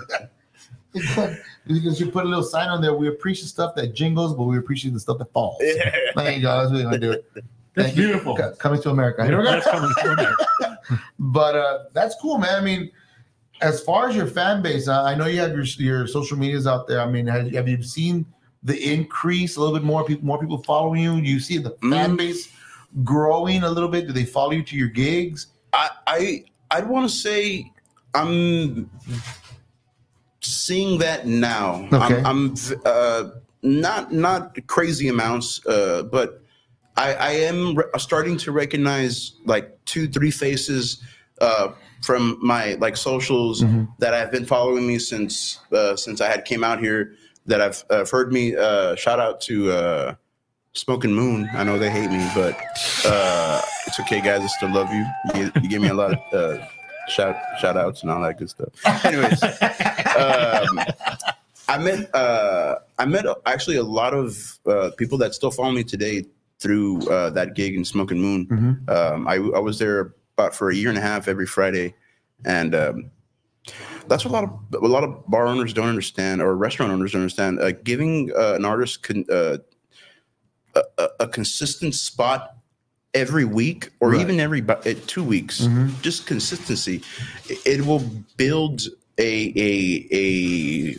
Because you put a little sign on there. We appreciate stuff that jingles, but we appreciate the stuff that falls. Yeah. There you go. That's what we're gonna do it. That's Thank you. beautiful. Co- Coming to America. Here we go. That's coming from there. But uh, that's cool, man. I mean, as far as your fan base, uh, I know you have your your social medias out there. I mean, have, have you seen the increase a little bit more? People, more people following you. Do you see the fan Mm. base growing a little bit? Do they follow you to your gigs? I I I'd want to say I'm seeing that now. Okay. I'm, I'm uh, not not crazy amounts, uh, but I, I am re- starting to recognize like two, three faces uh, from my like socials Mhm. that have been following me since uh, since I had came out here. That have uh, heard me. Uh, shout out to uh, Smoking Moon. I know they hate me, but uh, it's okay, guys. I still love you. You, you give me a lot of uh, shout shout outs and all that good stuff. Anyways, um, I met uh, I met actually a lot of uh, people that still follow me today through uh, that gig in Smoking Moon. Mhm. Um, I, I was there about for a year and a half every Friday, and um, that's what a lot of a lot of bar owners don't understand, or restaurant owners don't understand. Uh, giving uh, an artist con, uh, a, a- a consistent spot every week, or Right. even every bu- uh, two weeks, Mhm. just consistency. It, it will build a a a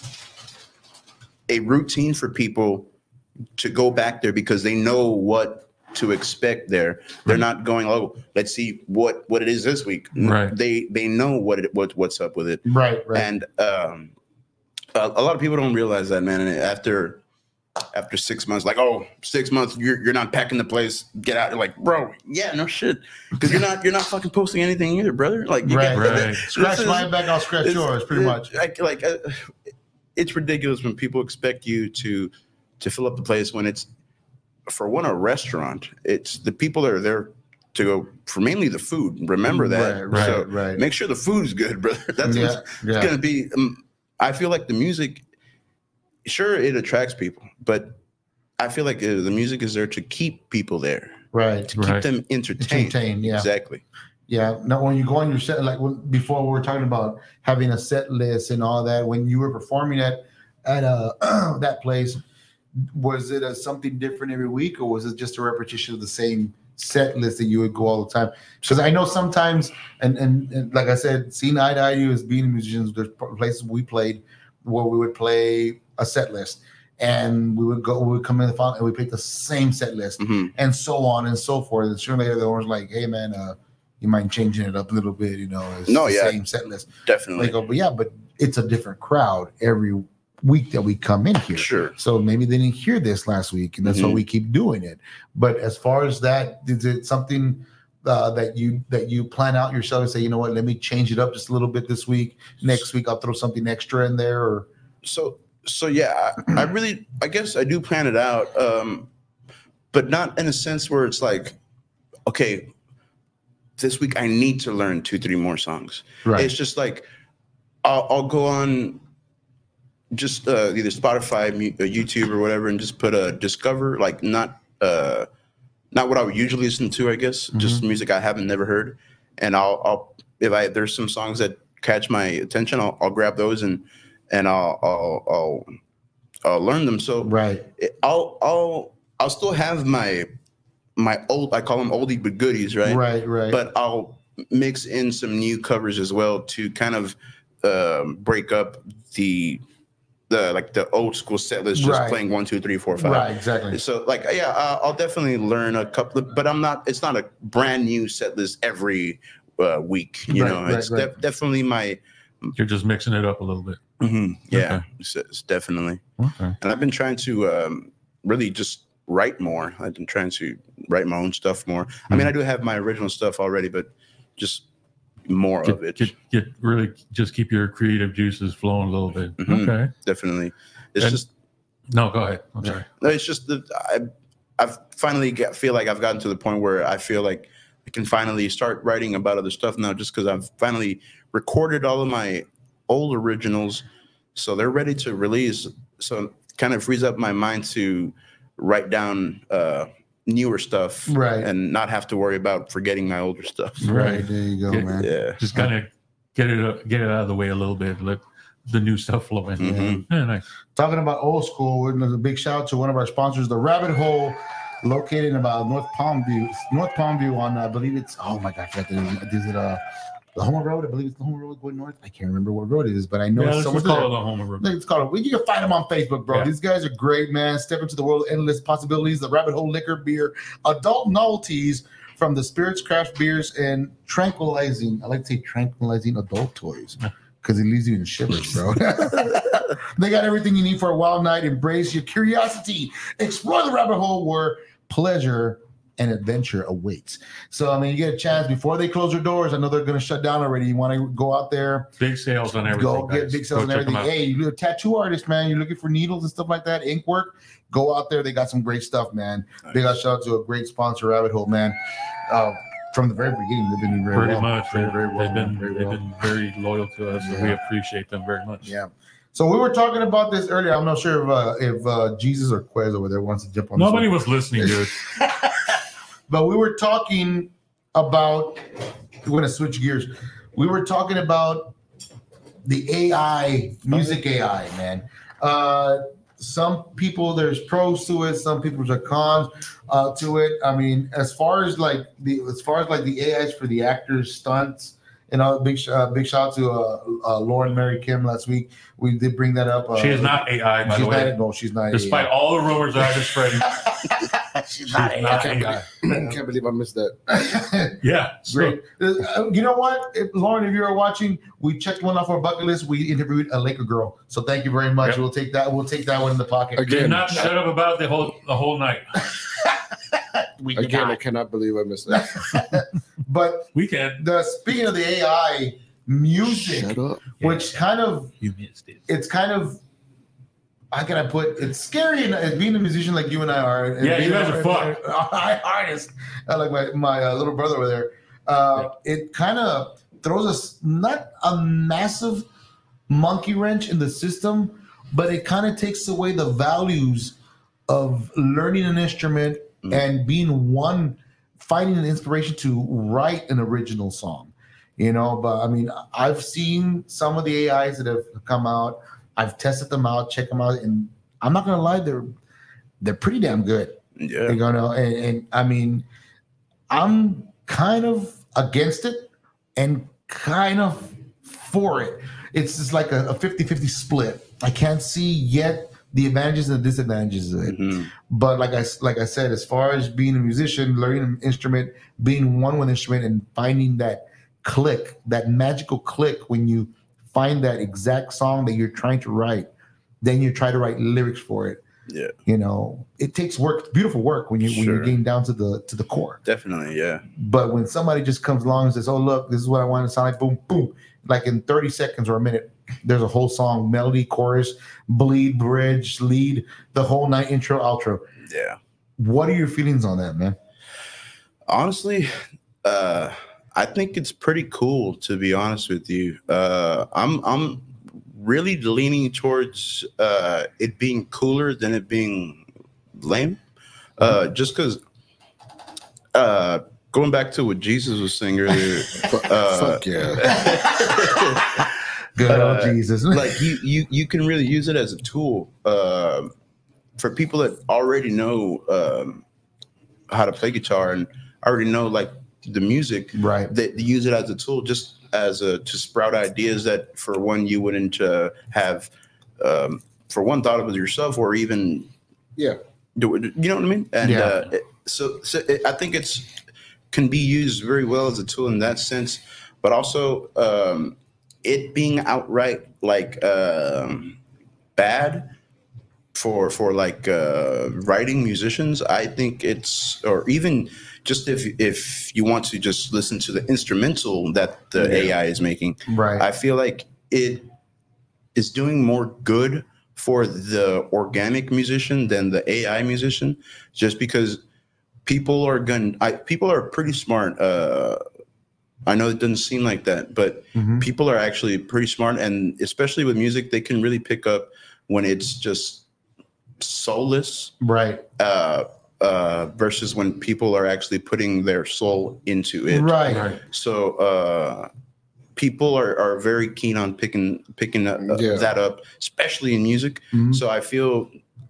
a routine for people to go back there because they know what to expect there. They're not going, oh, let's see what what it is this week. Right. They they know what it what what's up with it. Right, right. And um, a, a lot of people don't realize that, man. And after after six months, like, oh, six months, you're you're not packing the place. Get out. You're like, bro, yeah, no shit, because you're not you're not fucking posting anything either, brother. Like, you Right. got- Right. this Scratch is- my back, I'll scratch it's- yours, pretty it- much. Like, like uh, it's ridiculous when people expect you to to fill up the place when it's, for one, a restaurant. It's the people that are there to go for mainly the food. Remember that. Right, right, so right. make sure the food's good, brother. That's Yeah, what's yeah. going to be. Um, I feel like the music, sure, it attracts people, but I feel like uh, the music is there to keep people there, Right. to keep Right. them entertained. Entertained, yeah. Exactly. Yeah. Now, when you go on your set, like when, before we were talking about having a set list and all that, when you were performing at at uh, that place, was it a, something different every week, or was it just a repetition of the same set list that you would go all the time? Because I know sometimes, and, and and like I said, seeing eye to eye to you as being musicians, there's places we played where we would play a set list, and we would go, we would come in the final, and we pick the same set list, hmm and so on and so forth. And sooner or later, the owner's like, "Hey, man, uh, you mind changing it up a little bit? You know, it's No, the yeah. same set list." Definitely. They go, "But yeah, but it's a different crowd every week that we come in here." Sure. So maybe they didn't hear this last week, and that's why Mhm. we keep doing it. But as far as that, is it something uh, that you that you plan out yourself and say, you know what, let me change it up just a little bit this week. Next week, I'll throw something extra in there, or So so yeah, I, I really I guess I do plan it out, um, but not in a sense where it's like, okay, this week I need to learn two, three more songs. It's just like I'll, I'll go on just uh, either Spotify, mu- uh, YouTube, or whatever, and just put a discover, like not uh, not what I would usually listen to, I guess, just music I haven't never heard, and I'll I'll if I there's some songs that catch my attention, I'll, I'll grab those and and I'll I'll, I'll, I'll learn them. So right, it- I'll I'll I'll still have my my old, I call them oldie but goodies, right? Right, right. But I'll mix in some new covers as well to kind of um, break up the the like the old school set list, just Right. playing one, two, three, four, five. Right, exactly. So like, yeah, uh, I'll definitely learn a couple of, but I'm not. It's not a brand new set list every uh, week. You Right, know, right, it's right. de- definitely my. You're just mixing it up a little bit. Mhm, yeah, Okay. it's, it's definitely. Okay. And I've been trying to um, really just write more. I've been trying to write my own stuff more. I mean, I do have my original stuff already, but just more Get, of it. get, get really just keep your creative juices flowing a little bit. Mhm. Okay. Definitely. It's And- just No, go ahead. I'm sorry. no, it's just that I I've finally get, feel like I've gotten to the point where I feel like I can finally start writing about other stuff now, just because I've finally recorded all of my old originals, so they're ready to release. So it kind of frees up my mind to write down uh, newer stuff, Right. and not have to worry about forgetting my older stuff. Right, there you go, Yeah. man. Yeah. Just kind of get it up, get it out of the way a little bit. Let the new stuff flow in. Mhm. Yeah, nice. Talking about old school, a big shout out to one of our sponsors, the Rabbit Hole, located in about North Palmview. North Palmview on, I believe it's, oh my God, I forgot the name. Is it uh, the Homer Road? I believe it's the Homer Road going north. I can't remember what road it is, but I know Yeah, it's let's somewhere just call there. it the home of road. It's called. You can find them on Facebook, bro. Yeah. These guys are great, man. Step into the world of endless possibilities. The Rabbit Hole Liquor, Beer, adult novelties from the spirits, craft beers, and tranquilizing. I like to say tranquilizing adult toys because it leaves you in shivers, bro. They got everything you need for a wild night. Embrace your curiosity. Explore the rabbit hole where pleasure and adventure awaits. So, I mean, you get a chance before they close their doors. I know they're going to shut down already. You want to go out there, Big sales on everything. go get guys. big sales Go and check them everything. out. Hey, you're a tattoo artist, man. You're looking for needles and stuff like that, ink work. Go out there. They got some great stuff, man. They got shout out to a great sponsor, Rabbit Hole, man. Uh, from the very beginning, they've been doing very Pretty well. much. Very, They- very well. They've been very they've well. been very loyal to us, and we appreciate them very much. Yeah. So we were talking about this earlier. I'm not sure if uh, if uh, Jesus or Quez over there wants to jump on. Nobody this was listening, dude. one. But we were talking about. We're going to switch gears. We were talking about the A I, music A I, man. Uh, some people there's pros to it. Some people are cons uh, to it. I mean, as far as like the as far as like the A Is for the actors, stunts. And uh, big sh- uh, big shout out to uh, uh, Lauren Mary Kim last week. We did bring that up. Uh, She is not A I, by she's the way. not. No, she's not. Despite A all the rumors that I've been spreading, I. she's not. she's A I. not A I. I can't believe I missed that. Yeah. so- Great. Uh, you know what, if, Lauren? If you're watching, we checked one off our bucket list. We interviewed a Laker girl. So thank you very much. Yep. We'll take that. We'll take that one in the pocket. Did Again, not shut up about the whole the whole night. We did again, I not. cannot believe I missed that. But We can. the speaking of the A I music, Shut up. which kind of You missed it. it's kind of how can I put it's scary and as being a musician like you and I are. and Yeah, you being guys a- are fucked. I artist, I like my my uh, little brother over there. Uh, It kind of throws us not a massive monkey wrench in the system, but it kind of takes away the values of learning an instrument Mm. and being one, finding an inspiration to write an original song. You know, but I mean, I've seen some of the A Is that have come out. I've tested them out, checked them out, and I'm not gonna lie, they're they're pretty damn good. Yeah. You know, and, and I mean, I'm kind of against it and kind of for it. It's just like a, a fifty-fifty split. I can't see yet the advantages and the disadvantages of it. Mhm. But like I like I said, as far as being a musician, learning an instrument, being one with an instrument, and finding that click, that magical click when you find that exact song that you're trying to write, then you try to write lyrics for it. Yeah. You know, it takes work, beautiful work when you when you're Sure. getting down to the to the core. Definitely. Yeah. But when somebody just comes along and says, "Oh, look, this is what I want to sound like," boom, boom, like in thirty seconds or a minute, there's a whole song, melody, chorus, bleed, bridge, lead, the whole night, intro, outro. Yeah. What are your feelings on that, man? Honestly, uh, I think it's pretty cool, to be honest with you. Uh, I'm I'm really leaning towards uh, it being cooler than it being lame. Uh, just because uh, going back to what Jesus was saying earlier, uh, Fuck yeah. Good old Uh, Jesus. like you you you can really use it as a tool uh, for people that already know um, how to play guitar, and I already know like the music. Right. They, they use it as a tool, just as a to sprout ideas that for one you wouldn't uh, have. Um, for one, thought of it yourself, or even Yeah. do it. You know what I mean? And Yeah. uh, it, so, so it, I think it's can be used very well as a tool in that sense, but also um, it being outright like um, bad for for like uh, writing musicians. I think it's or even just if if you want to just listen to the instrumental that the Yeah. A I is making, Right. I feel like it is doing more good for the organic musician than the A I musician, just because people are going. I people are pretty smart. Uh, I know it doesn't seem like that, but Mhm. people are actually pretty smart, and especially with music, they can really pick up when it's just soulless Right. uh, uh, versus when people are actually putting their soul into it. Right. Right. So uh, people are, are very keen on picking picking up, uh, Yeah. that up, especially in music. Mhm. So I feel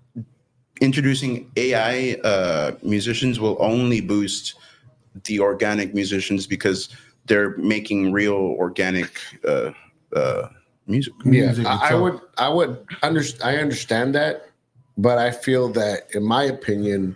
introducing A I uh, musicians will only boost the organic musicians because they're making real organic uh, uh, music. Yeah, Music I, I itself. would, I would understand. I understand that, but I feel that, in my opinion,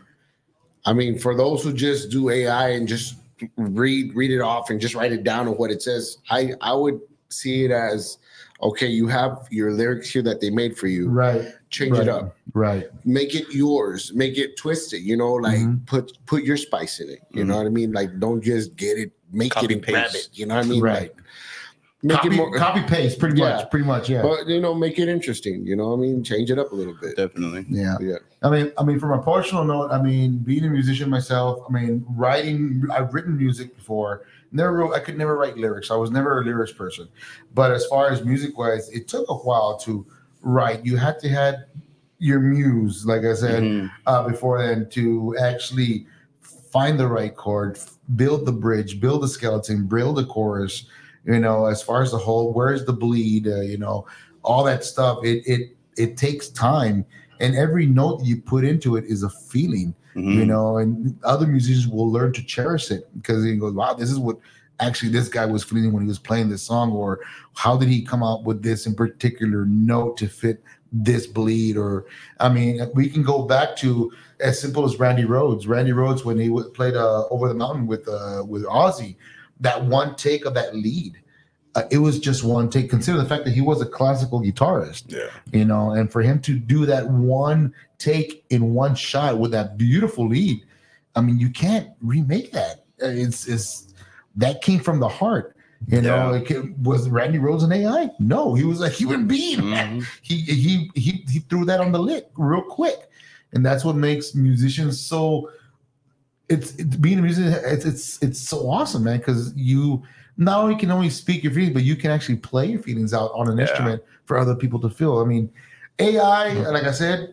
I mean, for those who just do A I and just read read it off and just write it down of what it says, I I would see it as, okay, you have your lyrics here that they made for you. Right. Change Right. it up, Right. make it yours, make it twisted. You know, like Mhm. put put your spice in it. You Mhm. know what I mean? Like, don't just get it, make Copy it and grab paste. it. You know what I mean? Right. Like, make Copy, it more. copy paste, pretty Yeah. much. Pretty much. Yeah. But you know, make it interesting. You know what I mean? Change it up a little bit. Definitely. yeah. Yeah. I mean, I mean, from a personal note, I mean, being a musician myself, I mean, writing, I've written music before. Never wrote, I could never write lyrics. I was never a lyrics person. But as far as music wise, it took a while to write. You had to have your muse, like I said, Mhm. uh, before then, to actually find the right chord, build the bridge, build the skeleton, build the chorus. You know, as far as the whole, where's the bleed? Uh, you know, all that stuff. It it it takes time, and every note you put into it is a feeling. Mhm. You know, and other musicians will learn to cherish it because he goes, "Wow, this is what actually this guy was feeling when he was playing this song," or "How did he come out with this in particular note to fit this bleed?" Or, I mean, we can go back to as simple as Randy Rhoads. Randy Rhoads, when he w- played uh, Over the Mountain with uh, with Ozzy, that one take of that lead, uh, it was just one take. Consider the fact that he was a classical guitarist, Yeah. you know, and for him to do that one take in one shot with that beautiful lead, I mean, you can't remake that. Uh, It's it's that came from the heart. You know, Yeah. like, it- was Randy Rhoads an A I? No, he was a human being. Mhm. He he he he threw that on the lick real quick, and that's what makes musicians so. It's, it's being a musician. It's it's it's so awesome, man, because you not only can only speak your feelings, but you can actually play your feelings out on an Yeah. instrument for other people to feel. I mean, A I, like I said,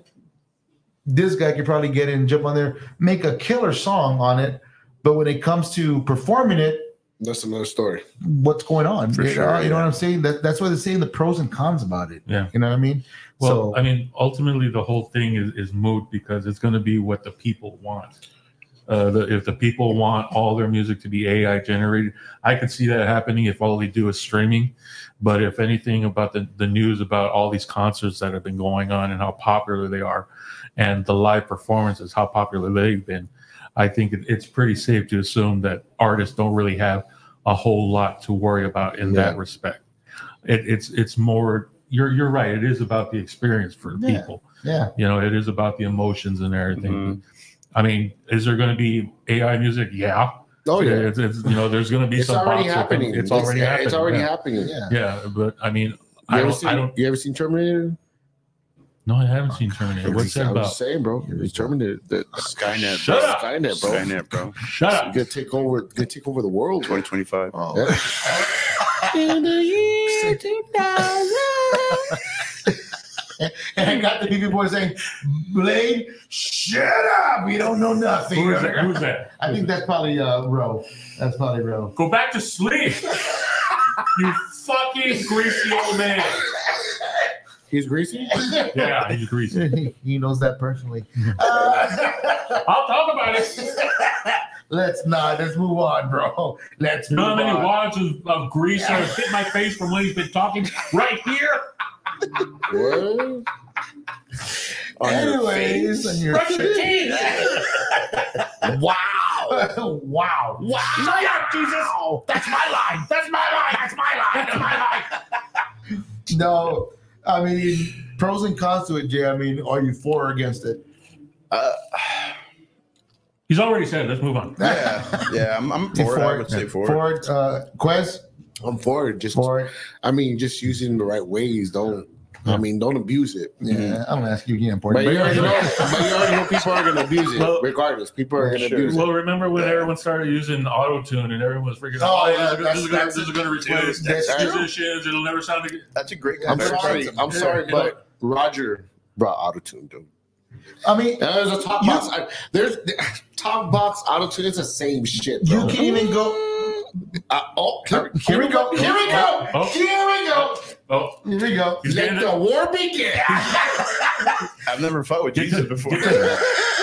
this guy could probably get in, jump on there, make a killer song on it, but when it comes to performing it, That's another story. what's going on? For you sure, know, you know yeah. what I'm saying? That that's why they're saying the pros and cons about it. Yeah. You know what I mean? Well, so I mean, ultimately, the whole thing is, is moot because it's going to be what the people want. Uh, the, if the people want all their music to be A I generated, I could see that happening if all they do is streaming. But if anything about the, the news about all these concerts that have been going on and how popular they are, and the live performances, how popular they've been, I think it, it's pretty safe to assume that artists don't really have a whole lot to worry about in that Yeah. respect. It, it's it's more. You're you're right. It is about the experience for Yeah. people. yeah, You know, it is about the emotions and everything. Mhm. I mean, is there going to be A I music? Yeah. Oh yeah, It's, it's, you know, there's going to be it's some already box happening. It's already happening. It's already yeah. happening. yeah. Yeah, but I mean, You I ever don't, seen? I don't. You ever seen Terminator? No, I haven't seen Terminator. What's that I was about? just saying, bro. It's Terminator. The, Skynet. Shut bro. up. Skynet, bro. Skynet, bro. Shut You up. gonna take over. Gonna take over the world. twenty twenty-five. Oh. Yeah. In the year two thousand. And I got the Beastie Boys saying, "Blade, shut up! We don't know nothing." Who is that? Who's that? I think that's probably uh, Ro. That's probably Ro. Go back to sleep. You fucking greasy old man. He's greasy. Yeah, he's greasy. he, he knows that personally. Uh, I'll talk about it. Let's not. Let's move on, bro. Let's You move know how many on. wads of, of grease that have hit my face from when he's been talking right here? What? On your Anyways, face. on your Brush your face. teeth. Wow. wow. Wow. Yeah, Jesus. That's my line. That's my line. That's my line. That's my line. No, I mean, pros and cons to it, Jay. I mean, are you for or against it? Uh, He's already said it. Let's move on. yeah, yeah, I'm, I'm for it. I would say for it. For it. Uh, Quez? I'm for it. Just For it. I mean, just using the right ways. Don't I mean, don't abuse it. Yeah, I'm going to ask you again. But But you already know, but you already know people are going to abuse it, Well, regardless. People are going to sure. abuse it. Well, remember when everyone started using auto tune and everyone was freaking out? Oh, Oh, yeah, this, is, that's- this, is gonna, that's this is gonna replace that's true. musicians. It'll never sound like. That's a great I'm comparison. sorry. I'm sorry, but Roger brought autotune, dude. I mean, There's a top You- box. I, there's top box autotune. It's the same shit, bro. you can't even go. Uh, oh, Here, here we go. Here we go. Oh. Here we go. Oh, Here we go. he's Let getting the it. war begin. I've never fought with Get Jesus the- before. get the-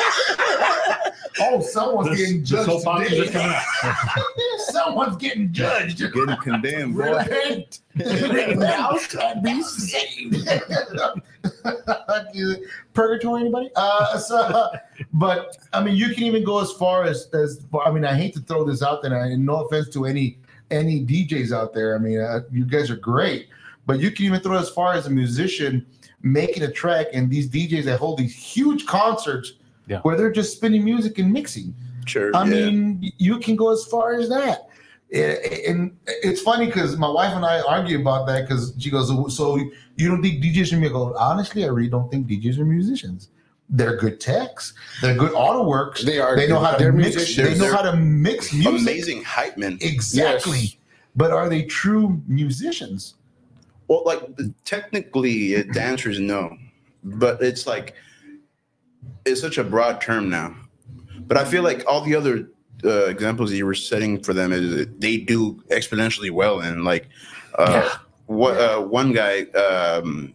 Oh, someone's The, getting the judged soapbox is today. just coming out. Someone's getting judged. Getting condemned, boy. Repent. Thou shalt be saved. Purgatory, anybody? Uh, so, but I mean, you can even go as far as as I mean, I hate to throw this out there, and no offense to any any D Js out there. I mean, uh, you guys are great, but you can even throw it as far as a musician making a track, and these D Js that hold these huge concerts Yeah. where they're just spinning music and mixing. Sure. I yeah. mean, you can go as far as that. Eh, And it's funny because my wife and I argue about that because she goes, "So you don't think D Js are?" I go, "Honestly, I really don't think D Js are musicians. They're good techs. They're good auto works. They are. They know how to They're mix. musicians. They know They're how to mix music. amazing hype men. Exactly. Yes. But are they true musicians? Well, like technically, it- the answer is no, but it's like it's such a broad term now. But I feel like all the other uh, examples that you were setting for them is that they do exponentially well. And like, uh, what uh, one guy, um,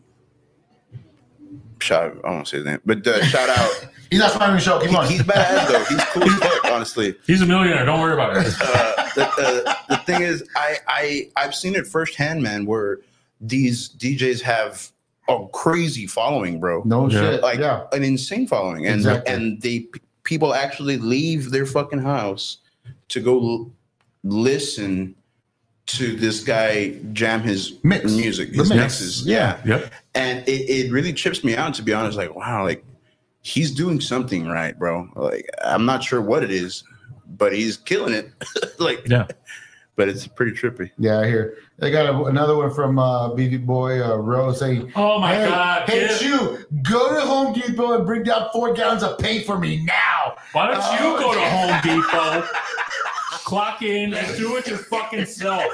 shout I won't say his name, but uh, shout out. He's not smiling the show. Keep He, on. he's badass though. He's cool as fuck, honestly. He's a millionaire. Don't worry about it. Uh, the, the, the thing is, I, I I've seen it firsthand, man, where these D Js have a crazy following, bro. No Yeah. shit. Like yeah. an insane following, and Exactly. and they people actually leave their fucking house to go l- listen to this guy jam his Mix. music, The his mix. mixes, Yeah. yeah. Yep. And it, it really chips me out, to be honest. Like, wow, like he's doing something right, bro. Like, I'm not sure what it is, but he's killing it. Like, Yeah. but it's pretty trippy. Yeah, I hear. They got a, another one from uh, B B Boy uh, Rose saying, Oh my hey, God. Hey, kid. you, go to Home Depot and bring down four gallons of paint for me now. Why don't Oh, you go to yeah. Home Depot, clock in, and do it your fucking self?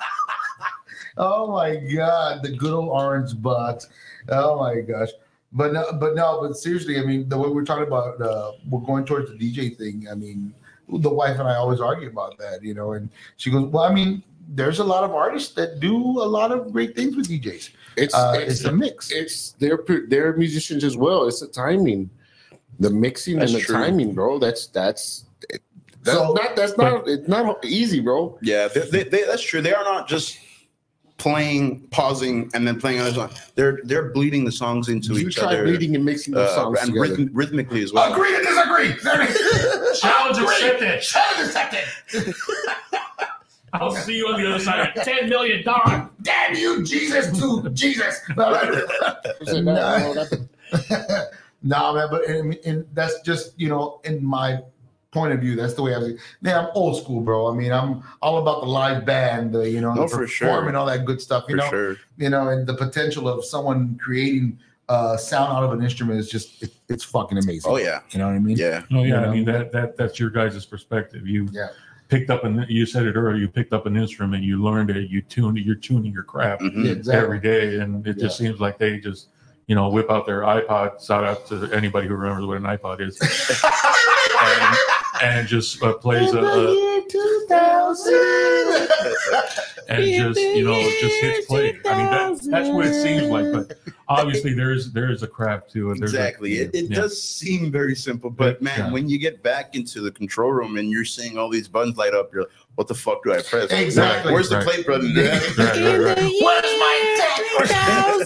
Oh my God, the good old orange box. Oh my gosh. But no, but no, but seriously, I mean, the way we're talking about, uh, we're going towards the D J thing. I mean, the wife and I always argue about that, you know, and she goes, well, I mean, there's a lot of artists that do a lot of great things with D Js. It's Uh, it's, it's a mix. it's they're they're musicians as well. It's the timing, the mixing That's and the true. timing, bro. That's that's that's So- not that's not it's not easy, bro. Yeah, they, they, they, that's true. They are not just playing, pausing, and then playing another song. They're they're bleeding the songs into You each try other, bleeding and mixing those uh, songs and together. rhythm, rhythmically as well. Agree to disagree. Challenge Agree. accepted. Challenge accepted. I'll see you on the other side. Ten million dollars. Damn you, Jesus, to Jesus. No, no, that- No, man, but and, and that's just, you know, in my point of view, that's the way I was. Man, I'm old school, bro. I mean, I'm all about the live band, the, you know, No, the for perform sure. and all that good stuff, you For know, sure. you know, and the potential of someone creating uh, sound out of an instrument is just, it, it's fucking amazing. Oh yeah, You know what I mean? yeah. Oh yeah, You know? I mean that that that's your guys' perspective. You Yeah. picked up an you said it earlier. You picked up an instrument. You learned it. You tuned it. You're tuning your craft Mhm. Yeah, exactly. every day, and it just seems like they just you know whip out their iPod. Shout out to anybody who remembers what an iPod is, and, and just uh, plays a, a thousand. and just you know just hits play. I mean that, that's what it seems like, but obviously there's there's a craft to it. There's Exactly. A, it it yeah. does seem very simple, but man, Yeah. when you get back into the control room and you're seeing all these buttons light up, you're like, what the fuck do I press? Exactly. Where's the Right. play button? Right, right, right. Where's my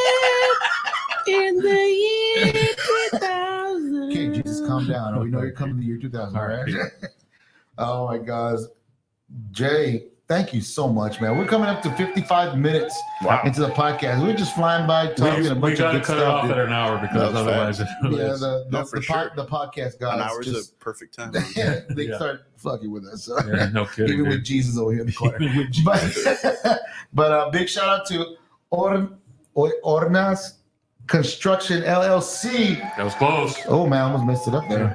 In the year two thousand. Okay, Jesus, calm down. We know you're coming to the year two thousand, all right? Oh my gosh. Jay, thank you so much, man. We're coming up to fifty-five minutes Wow. into the podcast. We're just flying by talking We, a we bunch of gotta good cut it stuff. off dude. at an hour because No, otherwise it Yeah, is. the, the, No, for the, sure. pod, the podcast guys An hour is just, a perfect time. they Yeah. start fucking with us. Yeah, no kidding. Even with dude. Jesus over here in the corner. Even with But, but uh, big shout out to Or, Or, Ornas Construction L L C. That was close. Oh man, I almost messed it up there.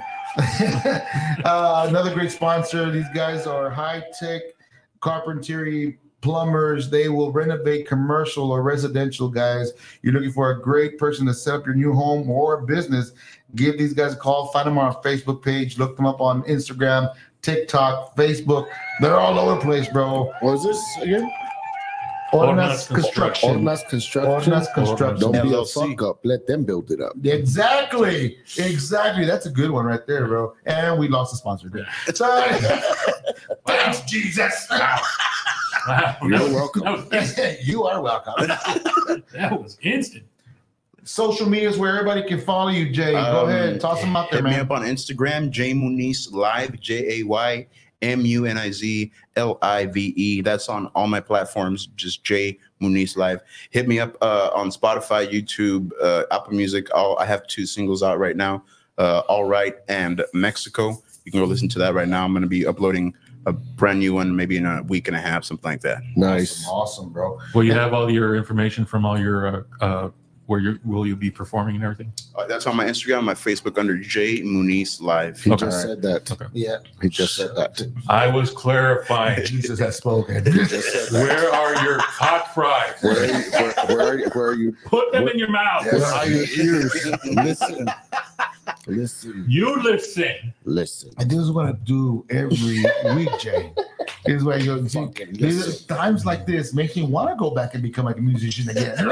uh, another great sponsor. These guys are high tech carpentry plumbers. They will renovate commercial or residential, guys. You're looking for a great person to set up your new home or business. Give these guys a call. Find them on our Facebook page. Look them up on Instagram, TikTok, Facebook. They're all over the place, bro. What is this again? Ordnance Ordnance Construction. Ordnance Construction. Ordnance Construction. Don't be a L L C. fuck up. Let them build it up. Exactly. Exactly. That's a good one right there, bro. And we lost a sponsor. So, thanks, Jesus. Wow. You're That was- welcome. That was, You are welcome. that was instant. Social media is where everybody can follow you, Jay. Go Um, ahead. Toss them out there, Hit me man. up on Instagram, Jay Muniz Live, J A Y M U N I Z L I V E. That's on all my platforms, just Jay Muniz Live. Hit me up uh, on Spotify, YouTube, uh, Apple Music. All, I have two singles out right now, uh, All Right and Mexico. You can go listen to that right now. I'm going to be uploading a brand new one maybe in a week and a half, something like that. Nice. Awesome, bro. Well, you have all your information from all your uh, uh, where you will you be performing and everything. Uh, that's on my Instagram, my Facebook under Jay Muniz Live. He Okay. just said that. Okay. Yeah. He just said that. I was clarifying. Jesus has spoken. He just said that. Where are your hot fries? Where are you? Where, where are you? Where are you? Put them in your mouth. Where are your ears? Listen. Listen. You listen. Listen. And this is what I do every week, Jay. This is what I go. See, Fucking these listen. times like this makes me want to go back and become like a musician again.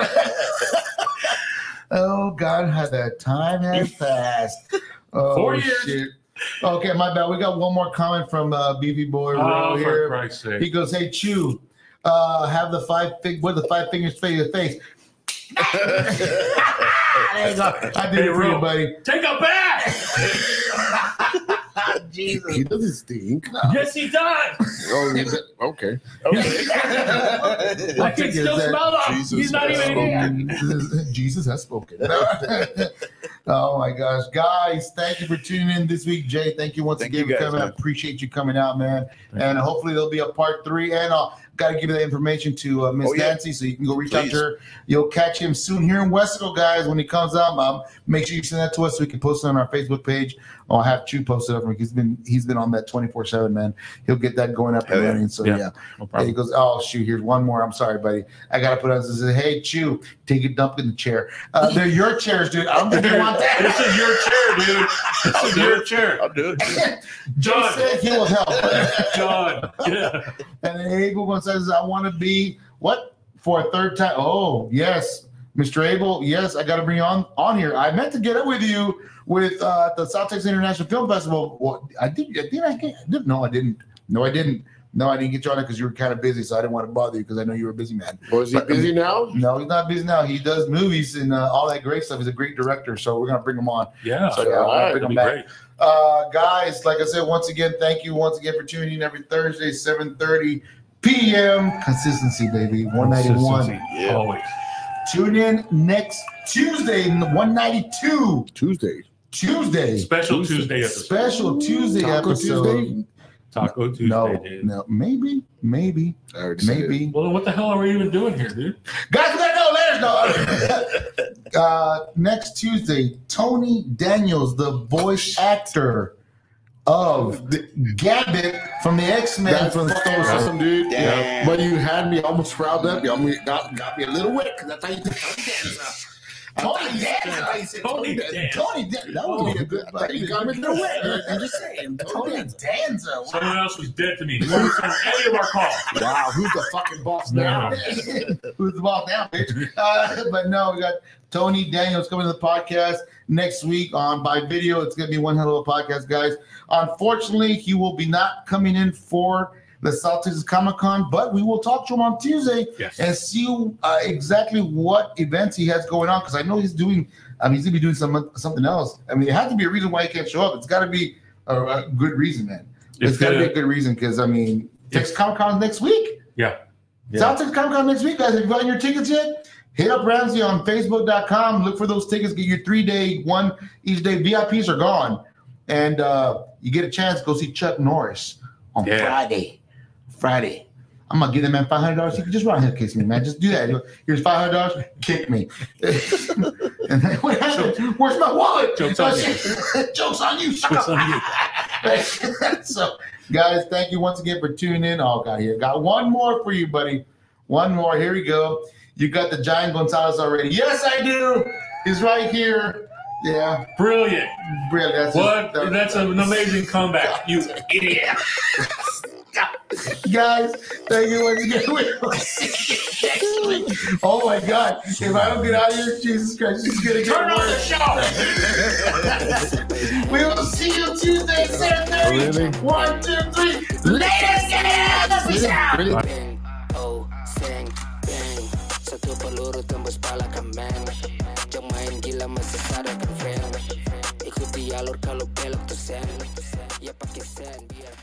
Oh God, how that time has passed. Oh, Four years. shit. Okay, my bad. We got one more comment from uh, B B Boy Oh, Ro for here. Christ's sake. He goes, "Hey, Chew, uh, have the five fig with the five fingers face to face." There you go. I did Hey, it for you, Ro. buddy. Take a bath. He doesn't stink. Yes, he does. Oh, he did- okay. I can still that smell them. Jesus He's not has even here. Jesus has spoken. Oh my gosh, guys! Thank you for tuning in this week, Jay. Thank you once Thank again you for guys, coming. I man. appreciate you coming out, man. Thank And hopefully there'll be a part three. And I'll got to give you that information to uh, Miss Oh, yeah. Nancy, so you can go reach out Please. to her. You'll catch him soon here in Westico, guys. When he comes out, um, make sure you send that to us so we can post it on our Facebook page. I'll have Chew post it up. He's been he's been on that twenty-four seven, man. He'll get that going up and Hell yeah. running. So Yeah. yeah. No And he problem. goes, oh shoot, here's one more. I'm sorry, buddy. I gotta put on this. Says, hey, Chew, take a dump in the chair. Uh, they're your chairs, dude. I don't think you want that. This is your chair, dude. This is your chair. I'll do it. Jay John. said he will help. John. Yeah. And then Abel Gonzalez says, I want to be what for a third time? Oh yes, Mister Abel. Yes, I got to bring you on on here. I meant to get up with you with uh, the South Texas International Film Festival. Well, I did. Did I? Get, I didn't. No, I didn't. No, I didn't. No, I didn't get you on it because you were kind of busy, so I didn't want to bother you because I know you were a busy man. Was he But- busy now? No, he's not busy now. He does movies and uh, all that great stuff. He's a great director, so we're gonna bring him on. Yeah. So yeah, we're gonna bring That'd him be back. great. Uh, guys, like I said, once again, thank you once again for tuning in every Thursday, seven thirty p.m. Consistency, baby, one ninety-one. Consistency, Yeah. Always. Tune in next Tuesday, one ninety-two. Tuesday. Tuesday. Special Tuesday episode. Special Tuesday Taco episode. Tuesday? Taco Tuesday, No, dude. no, maybe, maybe, I already said it. maybe. Well, what the hell are we even doing here, dude? Guys, we gotta go. Let us know. uh, next Tuesday, Tony Daniels, the voice actor of the Gambit from the X-Men That's from the fucking Stone awesome, dude. Damn. But you had me almost riled up. You almost got, got me a little wet because that's how you dance. Tony Daniels. thought he said Tony Tony. Danza. Tony Dan- that would be a good. I thought you got me the way. I'm just saying. Tony Danza. Someone else was dead to me. Who returned any of our calls? Wow, who's the fucking boss now? No. Who's the ball now, bitch? Uh, but no, we got Tony Daniels coming to the podcast next week on by video. It's gonna be one hell of a podcast, guys. Unfortunately, he will be not coming in for the South Texas Comic Con, but we will talk to him on Tuesday Yes. and see uh, exactly what events he has going on. Because I know he's doing. I mean, he's gonna be doing some something else. I mean, it has to be a reason why he can't show up. It's got to be a, a good reason, man. It's If, got to be uh, a good reason because I mean, Texas Comic Con next week. Yeah. Yeah. South Texas Comic Con next week, guys. Have you gotten your tickets yet? Hit up Ramsey on Facebook dot com. Look for those tickets. Get your three day, one each day. V I Ps are gone, and uh, you get a chance to go see Chuck Norris on Yeah. Friday. Friday. I'm gonna give that man five hundred dollars. He can just run here, kiss me, man. Just do that. Here's five hundred dollars. Kick me. And then what happened? Where's my wallet? Joke's on you. Joke's on you. Shut Joke's up. on you. So, guys, thank you once again for tuning in. Oh, God, here. Got one more for you, buddy. One more. Here we go. You got the Giant Gonzalez already. Yes, I do. He's right here. Yeah. Brilliant. Brilliant. That's What? just- That's an amazing comeback. You idiot. Guys, thank you once again. We will see you next week. Oh, my God. If I don't get out of here, Jesus Christ, she's going to get Turn on the worse. show. We will see you Tuesday at seven thirty. Really? One, two, three. Ladies and Really? gentlemen. Really? Bang, oh, sing, bang. Satu peluru tembus pala kambing. Jom main gila masasada kan friend. Ikuti alur kalau belok tuh sen. Ya pakai sen biar